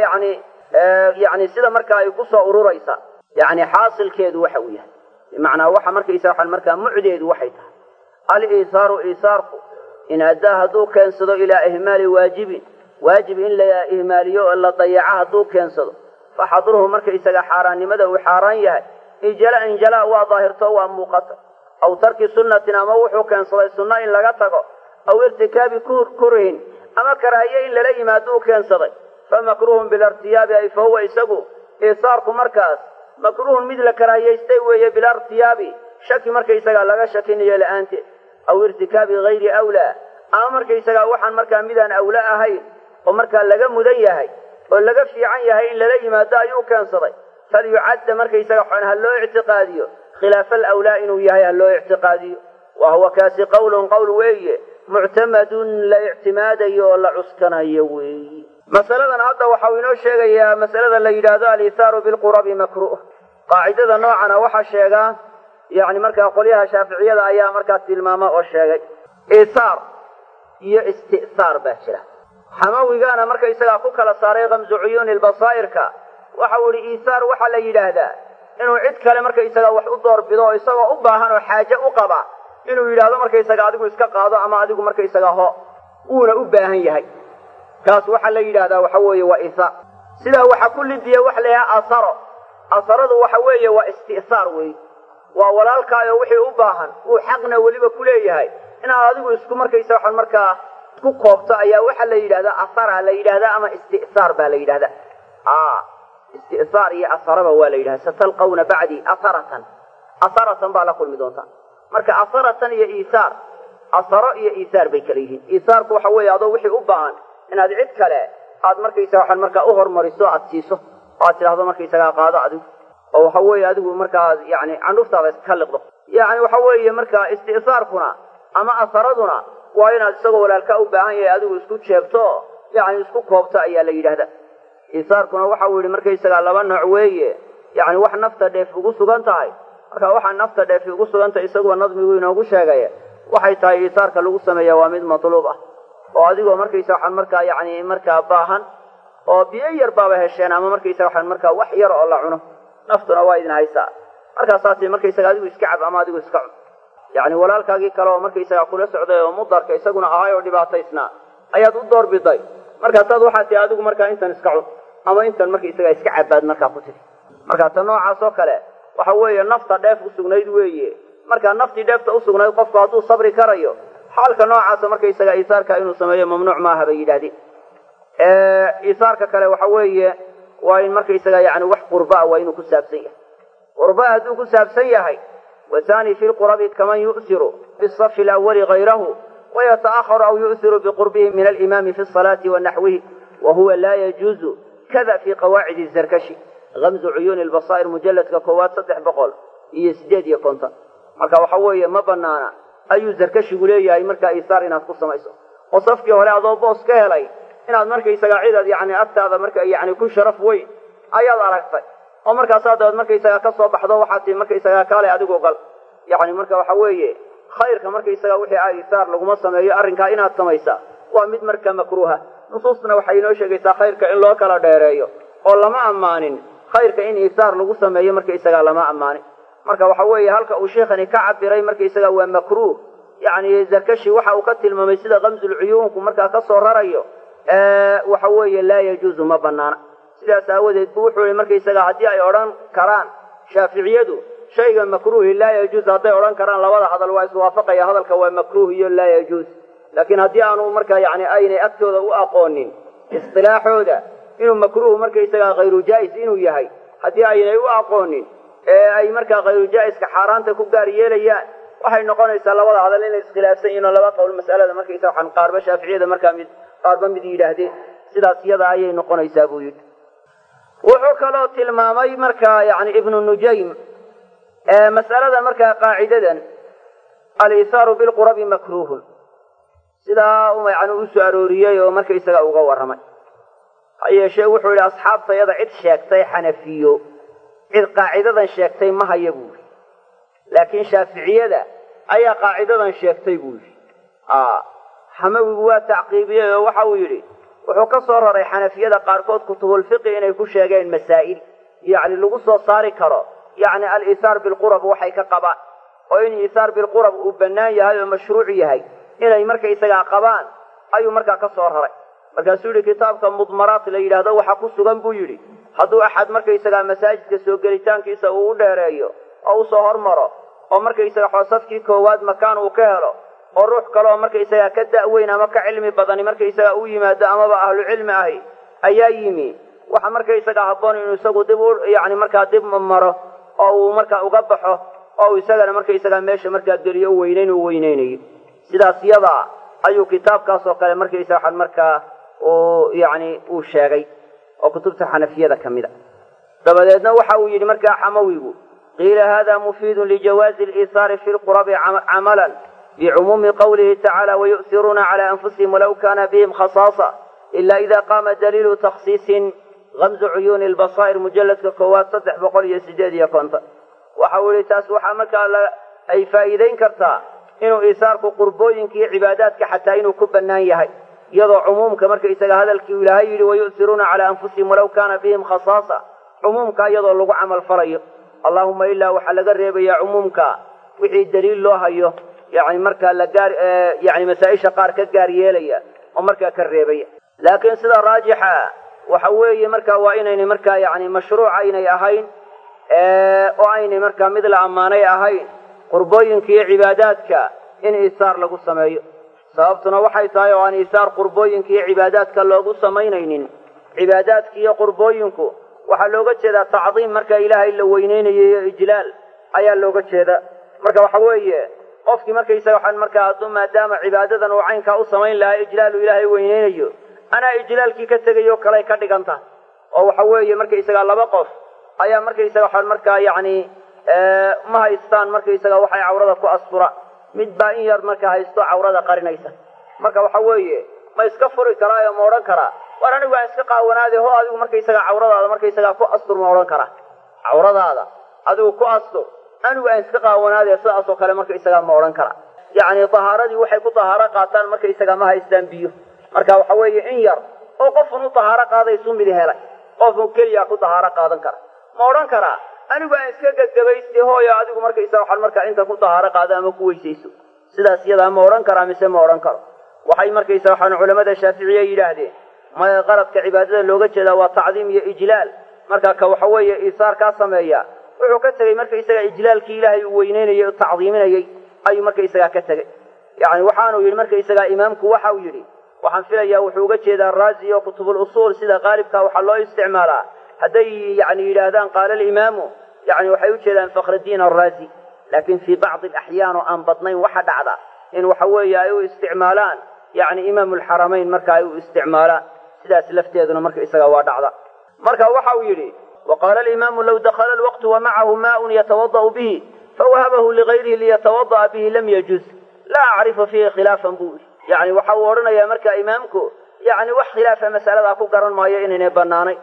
yani sida markaa ay kusoo ururaysa yani xaasilkeedu waxa uu yahay bimacnaa waxa markaysa waxaan markaa mucdeedu waxay tahay aliisaaru iisaarku in addaa hadduu keensado ilaa ihmaali waajibin waajib in la ihmaaliyo oo la dayaca hadduu keensado faxadruhu markaysaga xaaraannimada uu xaaraan yahay injala waa daahirto waa muuqata aw tarki sunnatin ama wuxuu keensaday sunno in laga tago aw irtikaabi kurhin ama karaahiye in lala yimaado u keensaday famakruhun bilartiyaabi ay fahuwa isagu iisaarku markaas makruhun mid la karaahiyaystay weeye bilartiyaabi shaki markaysagaa laga shakinayo la-aanteed aw irtikaabi hayri awlaa ama markaysagaa waxaan markaa midaan awla ahayn oo markaa laga mudan yahay oo laga fiican yahay in lala yimaado ayuu keensaday falyucadda markaysaga xon ha loo ictiqaadiyo khilaafa alawlaa inuu yahay ha loo ictiqaadiyo wa huwa kaasi qowlun qowl weeye muctamadun la ictimaadayo oo la cuskanayo weeye masaladan hadda waxau inoo sheegayaa masalada la yidhaahdo aliisaaru bilqurabi makruh qaacidada noocana waxaa sheegaa yani markaa qolyaha shaaficiyada ayaa markaa tilmaama oo sheegay iisaar iyo isti'saar baa jira xamawigaana markaysagaa ku kala saaray kamsu cuyuuni lbasaa'irka waxau ihi iisaar waxaa la yidhaahdaa inuu cid kale markaysagaa wax u doorbido oo isagoo u baahan oo xaaje u qaba inuu yidhaahdo markaysaga adigu iska qaado ama adigu markaysaga uuna u baahan yahay kaas waxaa la yidhaahdaa waxa weeye waa iisaar sidaa waxa ku lidiya waxa la yidhaha asaro asaradu waxa weeye waa isti'saar wey waa walaalkaayo wixii u baahan uu xaqna weliba ku leeyahay inaad adigu isku markaysa waxaan markaa isku koobto ayaa waxaa la yidhahdaa asara la yidhahdaa ama isti'saar baa la yidhahdaa isti'saar iyo asaraba waa la yidhahda satalqawna bacdii asaratan baa la kulmi doontaa marka asaratan iyo iisaar asaro iyo iisaar bay kala yihiin iisaarku waxa weeye adoo wixii u baahan inaad cid kale aad markaysa waxaan markaa u hormariso aad siiso oo aad tidhaahdo markaysagaa qaado adigu oo waxa weeye adigu markaa yani candhuftaada iska liqdo yani waxa weeye markaa isti'saarkuna ama asaraduna waa inaad isagoo walaalkaa u baahan yahay adigu isku jeebto yani isku koobto ayaa la yidhahda iisaarkuna waxa uu yihi markaysagaa laba nooc weeye yani wax nafta dheef ugu sugan tahay marka waxaa nafta dheefi ugu sugantahay isaguo nadmigu inoogu sheegaya waxay tahay iisaarka lagu sameeya waa mid matluub ah oo adigoo markaysa waxaan markaa yani markaa baahan oo biyo yar baaba hesheen ama markaysa waxaan markaa wax yar oo la cuno naftuna waa idin haysaa markaasaasi markaysaga adigu iska cab ama adigu iska cun yani walaalkaagii kale oo markaysaga kula socday oo mudarka isaguna ahay oo dhibaataysnaa ayaad u doorbiday markaasaad waxaa tii adigu markaa intan iska cun ama intan markaysaga iska cabaad markaa ku tiri markaa ta noocaas oo kale waxa weeye nafta dheef usugnayd weeye markaa naftii dheefta usugnayd qofku hadduu sabri karayo xaalka noocaasa markaysaga iisaarka inuu sameeyo mamnuuc maaha bay yidhahdeen iisaarka kale waxa weeye waa in markaysaga yani wax qurbaa waa inuu ku saabsan yahay qurbaa hadduu ku saabsan yahay wathani fi lqurabi kaman yu'siru bisafi alawali gayrahu wayata'aharu aw yu'siru biqurbihi min alimaami fi salaati wanaxwihi wahuwa laa yajuuzu kada fi qawaacidi zarkashi gamzu cuyuuni lbasaa'ir mujalladka 358 marka waxa weeye ma banaana ayuu zarkashigu leeyahay markaa iisaar inaad ku samayso oo safkii hore adoo boos ka helay inaad markaysaga cidaad yani agtaada marka yani ku sharaf weyn ayaad aragtay oo markaasaa dabeed markaysaga ka soo baxdo waxaad tii markaysaga kaale adigu gal yani marka waxa weeye khayrka markaysaga wixii ah iisaar laguma sameeyo arrinkaa inaad samaysaa waa mid marka makruuha nusuustuna waxay inoo sheegaysaa khayrka in loo kala dheereeyo oo lama ammaanin khayrka in iisaar lagu sameeyo markaysaga lama ammaanin marka waxa weeye halka uu sheekhani ka cabiray markaysaga waa makruuh yani zarkashi waxa uu ka tilmaamay sida kamsulcuyuunku markaa ka soo rarayo waxa weeye laa yajuuzu ma banaana sidaas aawadeed bu wuxuu yihi markaysaga haddii ay odhan karaan shaaficiyadu shayga makruuhi laa yajuuz hadday odhan karaan labada hadal waa iswaafaqaya hadalka waa makruuh iyo laa yajuuz laakiin haddii aanu markaa yani aynay agtooda u aqoonin istilaaxooda inuu makruuh markaysagaa hayru jaa'is inuu yahay haddii aynay u aqoonin ee ay markaa hayru jaa'iska xaaraanta ku gaar yeelayaan waxay noqonaysaa labada hadal inay iskhilaafsan yihiin oo laba qowl mas'alada markaysaa waxaan qaarba shaaficiyada markaa qaarba mid yidhaahdeen sidaas iyada ayay noqonaysaa buu yidhi. wuxuu kaloo tilmaamay markaa yani ibnu nujaym mas'alada markaa qaacidadan al-isaaru bilqurabi makruuhun sidaa yani u soo arooriyey oo markaysaga uga warramay ha yeeshee wuxuu yidhi asxaabtayada cid sheegtay xanafiyo cid qaacidadan sheegtay ma haya buu yidhi laakiin shaaficiyada ayaa qaacidadan sheegtay buu yidhi xamawigu waa tacqiibiyey oo waxa uu yidhi wuxuu ka soo raray xanafiyada qaarkood kutubulfiqi inay ku sheegeen masaa'il yacni lagu soo saari karo yacni al-isaar bilqurab waxay ka qabaan oo in isaar bilqurab uu bannaan yahay oo mashruuc yahay inay markaysagaa qabaan ayuu markaa ka soo raray markaasuu yidhi kitaabka mudmaraat la yidhaahdo waxa ku sugan buu yidhi hadduu axad markaysagaa masaajidka soo gelitaankiisa uu u dheereeyo oo u soo hormaro oo markaysaga xoosafkii koowaad makaan uu ka helo oo ruux kaleoo markaysagaa ka da'weyn ama ka cilmi badani markaysagaa u yimaado amaba ahlu cilmi ahi ayaa yimi waxa markaysagaa habboon inuu isagu dib u yani markaa dib maro oo uu markaa uga baxo oo uu isagana markaysagaa meesha markaa geliyo u weyneynayo sidaas yadaa ayuu kitaabkaas oo kale markaysa waxaan markaa yani uu sheegay oo kutubta xanafiyada ka mid a dabadeedna waxa uu yidhi markaa xamawigu qiila hada mufiidun lijawaazi aliisaari fi lqurabi camalan bicumuumi qawlihi tacaala wayu'siruuna cala anfusihim walaw kana bihim khasaasa ila ida qaama daliilu takhsiisin gamzu cuyuuni lbasaa'ir mujalladka koowaad 358 waxa uu yihi taas waxaa markaa ay faa'iideyn kartaa inuu isaarku qurbooyinka iyo cibaadaadka xataa inuu ku bannaan yahay iyadoo cumuumka markaysaga hadalkii uu ilaahay yidhi wayu'siruuna calaa anfusihim walaw kaana bihim khasaasa cumuumka iyadoo lagu camal falayo allahuma ilaa waxaa laga reebayaa cumuumka wixii daliil loo hayo yani markaa yani masaa-isha qaar ka gaar yeelaya oo markaa ka reebaya laakiin sida raajixa waxa weeye markaa waa inaynay markaa yani mashruuc aynay ahayn oo aynay markaa mid la ammaanay ahayn qurbooyinka iyo cibaadaadka in isaar lagu sameeyo sababtuna waxay tahay oo aan isaar qurbooyinka iyo cibaadaadka loogu samaynaynin cibaadaadka iyo qurbooyinku waxaa looga jeedaa tacdiim marka ilaahay la weyneynayo iyo ijlaal ayaa looga jeeda marka waxa weeye qofkii markaysaga waxaan markaa hadduu maadaama cibaadadan uu caynkaa u samayn lahaa ijlaalu ilaahay weyneynayo anaa ijlaalkii ka tegayo kaley ka dhigan tahay oo waxa weeye markaysaga laba qof ayaa markaysaga waxaan markaa yacni ma haystaan markaysaga waxay cawrada ku astura mid baa in yar markaa haysto cawrada qarinaysa marka waxa weeye ma iska furi karaa oo ma odhan karaa war anigu waan iska qaawanaade ho adigu markaysaga cawradaada markaysaga ku astur ma odhan karaa cawradaada adigu ku astur anigu aan iska qaawanaade sidaas oo kale markaysaga ma odhan karaa yacni tahaaradii waxay ku tahaaro qaataan markaysaga ma haystaan biyo marka waxa weeye in yar oo qofun u tahaaro qaadaysu mid helay qofun keliya ku tahaaro qaadan kara ma odhan karaa anigu aan iska gagabayste hooyo adigu markaysa waxaan markaa inta ku tahaaro qaado ama ku weysayso sidaas iyadaa ma odhan karaa mise ma odhan karo waxay markaysa waxaan culamada shaaficiye yidhaahdeen maya qaladka cibaadada looga jeedaa waa tacdiim iyo ijlaal marka ka waxa weeye isaar kaa sameeya wuxuu ka tegey markaysaga ijlaalkii ilaahay uu weyneynayay o tacdiiminayay ayuu markaysagaa ka tegey yani waxaanuu yidhi markaysagaa imaamku waxa uu yidhi waxaan filayaa wuxuu uga jeedaa raazi oo kutubul usuul sida qaalibka waxaa loo isticmaalaa hadday yani yidhaahdaan qaala alimaamu yani waxay u jeedaan fakhrudiin araazi laakiin fii bacdi alaxyaan oo aan badnayn waxa dhacda in waxa weeye ay u isticmaalaan yani imaamu alxaramayn marka ay u isticmaalaan sidaas lafteeduna markaysaga waa dhacda marka waxa uu yidhi waqaala alimaamu law dakhala alwaqtu wamacahu maaun yatawada'u bihi fawahabahu ligayrihi liyatawada'a bihi lam yajuz laa acrifu fiihi khilaafan buu yani waxa uu odhanayaa marka imaamku yani wax khilaafa masaladaa ku garan maayo inaynay banaanay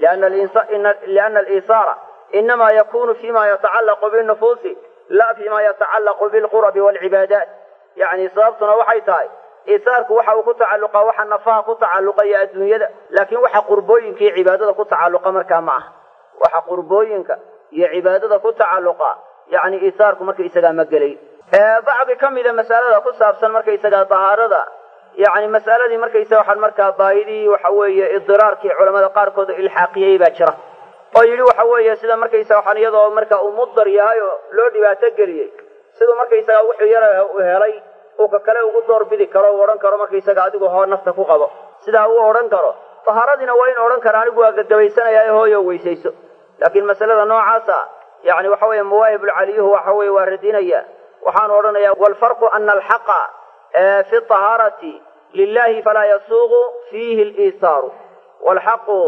liana aliisaara inama yakunu fima yatacallaqu binnufuusi la fima yatacallaqu bilqurabi waalcibaadaat yani sababtuna waxay tahay isaarku waxa uu ku tacalluqa waxa nafaha ku tacalluqaya adduunyada laakiin waxa qurbooyinka iyo cibaadada ku tacalluqa markaa ma aha waxa qurbooyinka iyo cibaadada ku tacalluqa yani isaarku markaysagaa ma gelay bacdi ka mida masalada ku saabsan markaysagaa dahaarada yani masaladii markaysaga waxaan markaa baahidii waxa weeye idiraarkii culamada qaarkood ilxaaqiyey baa jira oo yidhi waxa weeye sida markaysaga waxaan iyadoo marka uu mudar yahay oo loo dhibaato geliyey siduu markaysaga wuxuu yar u helay uu ka kale ugu doorbidi karo u odhan karo markaysaga adigu hoo nafta ku qabo sidaa uu odhan karo tahaaradiina waa in odhan kara anigu waa gagabaysanaya hooyo weysayso laakiin masalada noocaasa yani waxa weeye mawaahib alcaliyuhu waxa weye waa radinaya waxaan odhanaya walfarqu ana alxaqa fi ahaarati lilahi falaa yasuuqu fiihi liisaaru walxaqu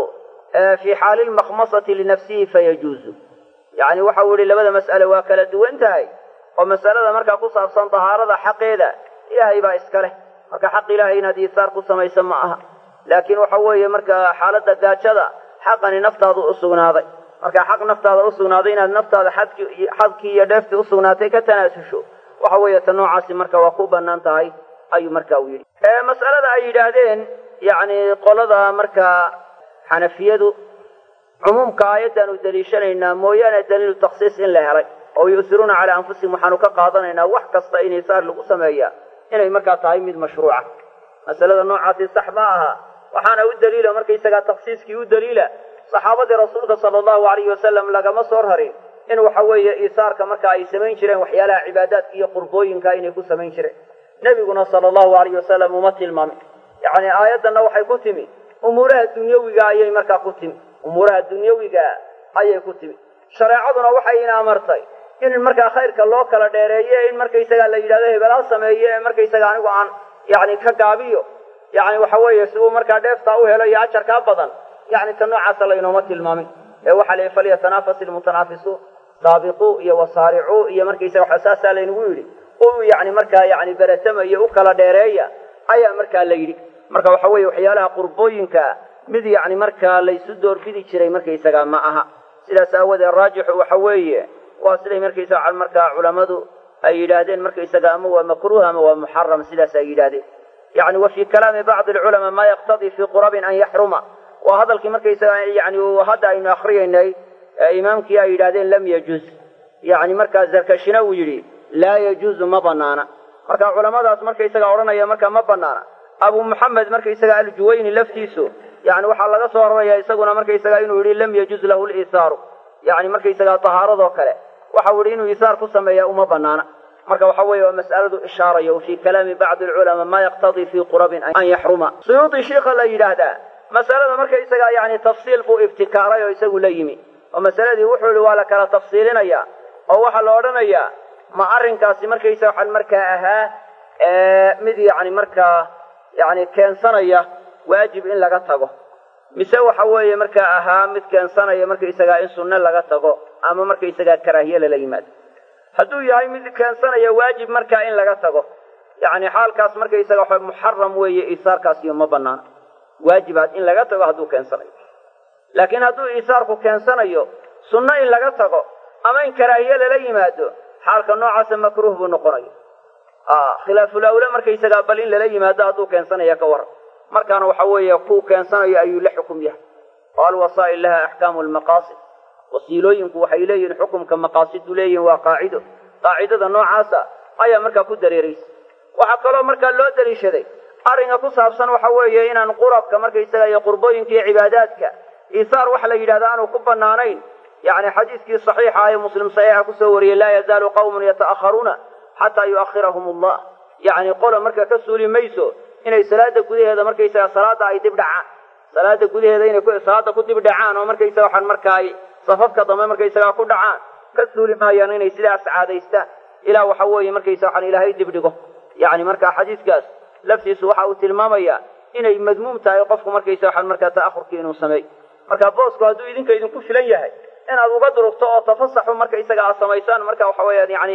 fi xaali lmakhmasati linafsihi fayajuuzu yani waxa uu yihi labada mas'ale waa kala duwan tahay oo masalada markaa ku saabsan dahaarada xaqeeda ilaahay baa iska leh marka xaq ilaahay inaad iisaar ku samaysa ma aha laakiin waxa weeye marka xaaladda gaajada xaqani naftaadu u sugnaaday marka xaq naftaada u sugnaaday inaad naftaada xadkii iyo dheeftii u sugnaatay ka tanaasusho waxa weeye ta noocaasi marka waa ku bannaan tahay ayuu marka u yidhi mas'alada ay yidhaahdeen yani qolada markaa xanafiyadu cumuumka aayaddaanu daliishanaynaa mooyaane daliilu takhsiis in la helay oo yu'siruuna calaa anfusihim waxaanu ka qaadanaynaa wax kasta in isaar lagu sameeyaa inay markaa tahay mid mashruuca masalada noocaasi sax ma aha waxaana u daliila markaysagaa takhsiiskii u daliila saxaabadii rasuulka sala allahu alayhi wasalam lagama soo rarin in waxa weeye isaarka marka ay samayn jireen waxyaalaha cibaadaadka iyo qurbooyinka inay ku samayn jireen nebiguna sala allahu alayhi wasalam uma tilmaamin yani aayaddanna waxay ku timi umuuraha dunyawiga ayay markaa ku timi umuuraha dunyawiga ayay ku timi shareecaduna waxay ina amartay in markaa khayrka loo kala dheereeyo in markaysagaa la yidhahdo hebel ha sameeye ee markaysaga anigu aan yani ka gaabiyo yani waxa weeye si uu markaa dheeftaa u helo iyo ajarkaa badan yani ta noocaasa laynooma tilmaamin ee waxaa la falyatanafas ilmutanaafisuun saabiquu iyo wasaaricuu iyo markaysaga waxa saasaa laynagu yidhi u yani markaa yani beretamayo u kala dheereeya ayaa markaa la yidhi marka waxa weeye waxyaalaha qurbooyinka mid yani markaa laysu doorbidi jiray markaysaga ma aha sidaas aawadeed raajixu waxa weeye waa siday markaysaga markaa culammadu ay yidhaahdeen markaysaga ama waa makruuh ama waa muxaram sidaas ay yidhaahdeen yani wa fii kalaami bacdi alculamaa maa yaqtadii fii qurabin an yaxruma waa hadalkii markaysaga yani hadda aynu akriyaynay imaamkii ay yidhahdeen lam yajuz yani markaa zarkashina uu yidhi laa yajuuzu ma banaana marka culamadaas markaysaga odhanaya markaa ma banaana abu muxamed markaysaga aljuwayni laftiisu yani waxaa laga soo raraya isaguna markaysaga inuu yidhi lam yajuz lahu lisaaru yani markaysaga tahaaradoo kale waxau yidhi inuu isaar ku sameeya uma banaana marka waxa weeye waa mas'aladu ishaaraya wa fii kalaami bacdi alculamaa maa yaqtadii fii qurabin an yaxruma suyuudi shiikha la yidhaahdaa masalada markaysaga yani tafsiil buu ibtikaaray oo isagu la yimi oo masaladii wuxuu yihi waa la kala tafsiilinaya oo waxaa la odhanayaa ma arrinkaasi markaysaga waxaan markaa ahaa mid yani markaa yani keensanaya waajib in laga tago mise waxa weeye markaa ahaa mid keensanaya markaysagaa in sunne laga tago ama markaysagaa karaahiye lala yimaado hadduu yahay mid keensanaya waajib markaa in laga tago yani xaalkaas markaysaga waxa muxaram weeye isaarkaasiyo ma banaana waajibaad in laga tago hadduu keensanayo laakiin hadduu isaarku keensanayo sunno in laga tago ama in karaahiye lala yimaado xaalka noocaasa makruuh buu noqonaya khilaafulawle markaysagaa bal in lala yimaado hadduu keensanaya ka waran markaana waxa weeye kuu keensanayo ayuu la xukum yahay oo alwasaa'il laha axkaamu lmaqaasid wasiilooyinku waxay leeyihin xukumka maqaasidu leeyihin waa qaacidada noocaasa ayaa markaa ku dareeraysa waxaa kaloo markaa loo daliishaday arrinka ku saabsan waxa weeye inaan qurabka markaysaga iyo qurbooyinka iyo cibaadaadka isaar waxa la yidhahda aanu ku banaanayn yani xadiiskii saxiixa ee muslim saxiixa kusoo wariyey laa yazaalu qawmun yata'akharuuna xataa yu'akhirahum allah yani qola markaa ka suuli mayso inay salaada gudaheeda markaysaga salaada ay dib dhacaan salaada gudaheeda inay salaada ku dib dhacaan oo markaysaga waxaan markaa ay safafka dambe markaysaga ku dhacaan ka suuli maayaan inay sidaas caadaystaan ilaa waxa weeye markaysaga waxaan ilaahay dib dhigo yani markaa xadiiskaas laftiisu waxa uu tilmaamayaa inay madmuum tahay qofku markaysaga waxaan markaa ta'ahurkii inuu sameey marka boosku hadduu idinku filan yahay inaad uga durugto oo tafasaxu markaysaga aad samaysaan marka waxa weeyaan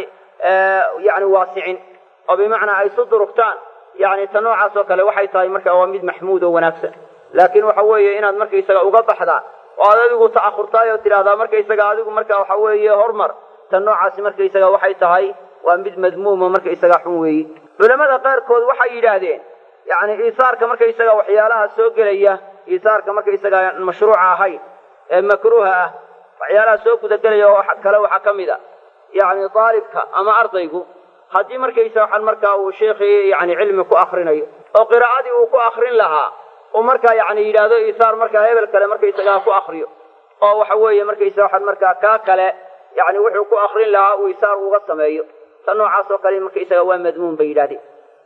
yani waasicin oo bimacnaa ay isu durugtaan yani ta noocaas oo kale waxay tahay marka waa mid maxmuud oo wanaagsan laakiin waxa weeye inaad markaysaga uga baxdaa oo aad adigu ta'ahurtaay oo tidhaahdaa markaysaga adigu marka waxa weeye hormar ta noocaasi markaysaga waxay tahay waa mid madmuuma markaysaga xun weeye culamada qaarkood waxay yidhaahdeen yani isaarka markaysaga waxyaalaha soo gelaya isaarka markaysaga mashruuca ahayn ee makruuha ah waxyaalaha soo gudagelaya oo kale waxaa ka mid a yani daalibka ama ardaygu haddii markaysaga waxaan markaa uu sheekhii yani cilmi ku akrinayo oo qiraa'adii uu ku akrin lahaa uu markaa yani yidhaahdo isaar markaa hebel kale markaysagaa ku akriyo oo waxa weeye markaysaga waxaan markaa kaa kale yani wuxuu ku akrin lahaa uu isaar uga sameeyo ta noocaas oo kale markaysaga waa madmuun bay yidhahdeen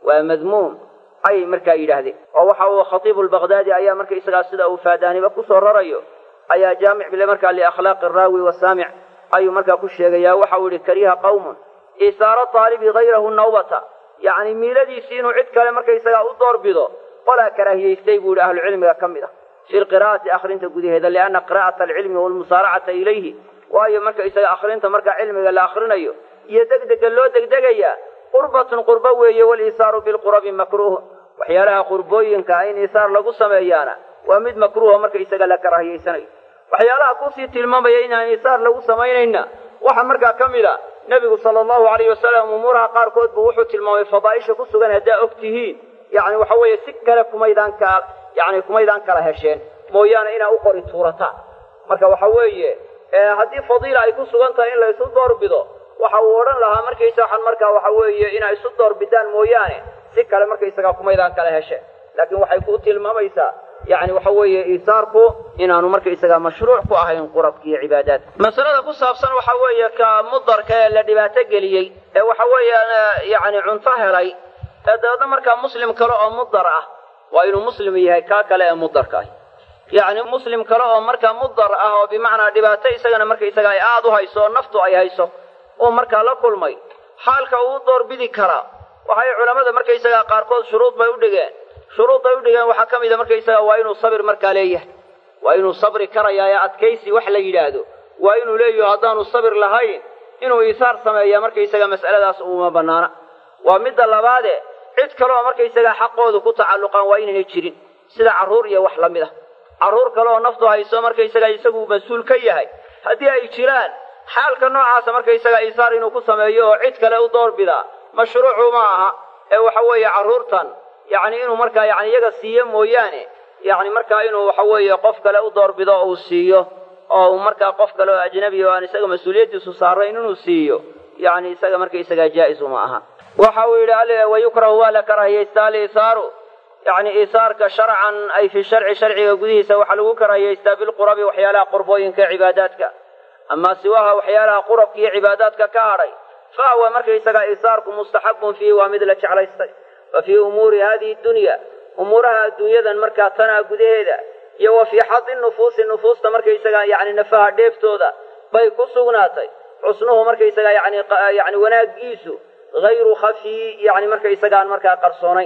ومذموم أي مركا يلهدي وهو خطيب البغدادي أي مركا إسقى سيدا وفاداني بكسر رأيه أي جامع بالمركا لأخلاق الراوي والسامع أي مركا كشيغيا وحول كريها قوم إثارة طالب غيره النوبة يعني ميلادي سينو عد كلام مركا إسقى الدور بيضو ولا كراهية يستيبوا لأهل العلم كمدة في القراءة آخرين تقولي هذا لأن قراءة العلم والمسارعة إليه وأي مركا إسقى آخرين تمركا علم الآخرين أيه يدقدق اللو دقدقيا قربة وهي والإيثار بالقرب مكروه وحيالها قربوين كاين إيثار لغو سميانا ومد مكروه مركا إسقى لكراهية سنة وحيالها كوسي تلمام بينا إيثار لغو سمينا وحا مركا كمدة نبي صلى الله عليه وسلم أمورها قاركود بوحو تلمام فضائش كسوغان هدا أكتهين يعني وحوية سكة كميدان كال يعني كميدان كالهشين مويانا إنا أقري تورتا مركا وحوية هذه فضيلة يكون سوغانتا إن لا يصدر بضو وحوران لها مركا يساحن مركا وحوية إنا يصدر بدان موياني سكة مركا يساقا كميدان كالهشين لكن وحيكون تلمام يسا يعني وحوية إيثاركو إنا مركا يساقا مشروعكو أهين قربكي عبادات مسألة قصة بسان وحوية كمضر كالذي باتقليي وحوية يعني عنطاها لي هذا مركا مسلم كلاء مضر وإنه مسلم يهي كاكلا مضر كاي يعني مسلم كلاء مركا مضر بمعنى دباتي سجن مركا يسجى آدو هيسو نفطو أي هيسو ومركا لا كل ماي حالك ودور بدي كرا وهاي علماء مركا يسجى قارقود شروط ما يودجان وحكم إذا مركا يسجى وإنه صبر مركا ليه وإنه صبر كرا يا أتكيسي وحلا يلادو وإنه ليه هذان الصبر لهاي إنه يثار سمايا مركا يسجى مسألة داس وما بنانا ومد الله بعده cid kale oo markaysaga xaqoodu ku tacalluqan waa inay jirin sida caruur iyo wax lamid ah caruur kale oo naftu hayso markaysaga isagu mas'uul ka yahay hadii ay jiraan xaalka noocaas markaysaga isaar inuu ku sameeyo oo cid kale u door bida mashruucu ma aha ee waxa weeye caruurtan yaani inuu markaa yaani iyaga siiyo mooyaane yaani markaa inuu waxa weeye qof kale u door bido oo siiyo oo markaa qof kale oo ajnabi oo aan isaga mas'uuliyadiisu saarayn inuu siiyo yaani isaga markaysaga jaa'iz uma aha وحاول عليه ويكره ولا كراهية إيثار يعني إيثارك شرعا أي في الشرع شرعي وقديه وحلو كراهية بالقرب وحيالها قربوين كعباداتك أما سواها وحيالها قرب كعباداتك كاري فهو مركز إيثارك مستحب فيه ومثل على السيء وفي أمور هذه الدنيا أمورها الدنيا ذا مركز تنا قديه يو في حظ النفوس مركز يعني نفاها ديفتو ذا بيكسوناتي حسنه مركز يعني وناقيسو غير خفي يعني مركا يسقان مركا قرصوني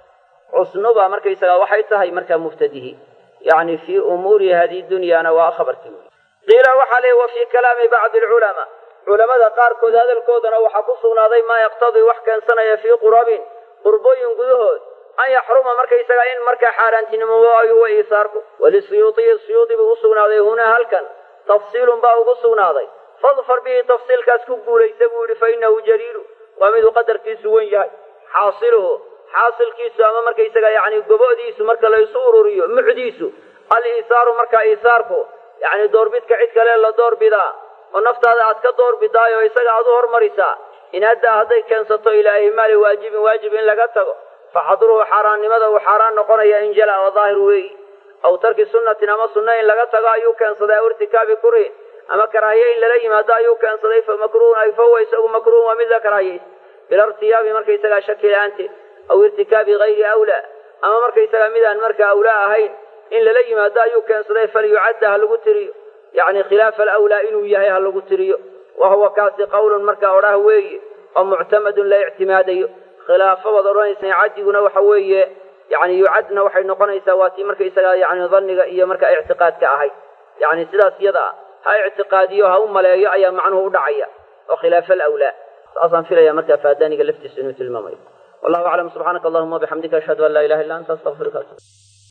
عصنوبا مركا يسقا وحيتها مركا مفتديه يعني في أمور هذه الدنيا أنا وأخبرتي قيل وحلي وفي كلام بعض علماء قاركو هذا الكود أنا وحقصنا ذي ما يقتضي وحكا سنة في قربوين قدهود أن يحرم مركا يسقاين مركا حارانتين مواعي وإيثاركو وللسيوطي بقصنا ذي هنا هل كان تفصيل باو قصنا ذي فاظفر به تفصيل كاسكوكو ليس بولي فإنه جرير ومن قدر كيسو وين حاصل كيسو أما مركا يسقى يعني قبوديسو مركا لا يصور ريو معديسو الإيثار مركا إيثاركو يعني دور بيتك عدك لا دور بدا ونفط هذا عدك دور بدا ويسقى عدور مريسا إن أدى هذا كان سطو إلى إهمال واجب إن لقته فحضره حران لماذا وحران نقول يا إنجلا وظاهر وي أو ترك سنة أما سنة إن لقته أيو كان صدى ارتكاب كرين أما كراهية إلا لي ما دايو كان صديف مكروه أي فهو يسأو مكروه ومن كراهية بلا ارتياب مركا يسأل شكل أنت أو ارتكاب غير أولى أما مركا يسأل مدان مركا أولى هين إن لي ما دايو كان صديف فليعد هالقتريو يعني خلاف الأولى إنه يهي هالقتريو وهو كاسي قول مركا أوراه وي أو معتمد لا اعتمادي خلاف وضرون سيعدي وحوي يعني يعد نوحي نقني سواتي مركا يسأل يعني ظن إيا مركا اعتقاد كأهي يعني سلاس يضع هاي اعتقاديها هم لا يعي معنه دعية وخلاف الأولى أصلا في رأي مركب فاداني قلفت السنوة المميز والله أعلم سبحانك اللهم وبحمدك أشهد أن لا إله إلا أنت أستغفرك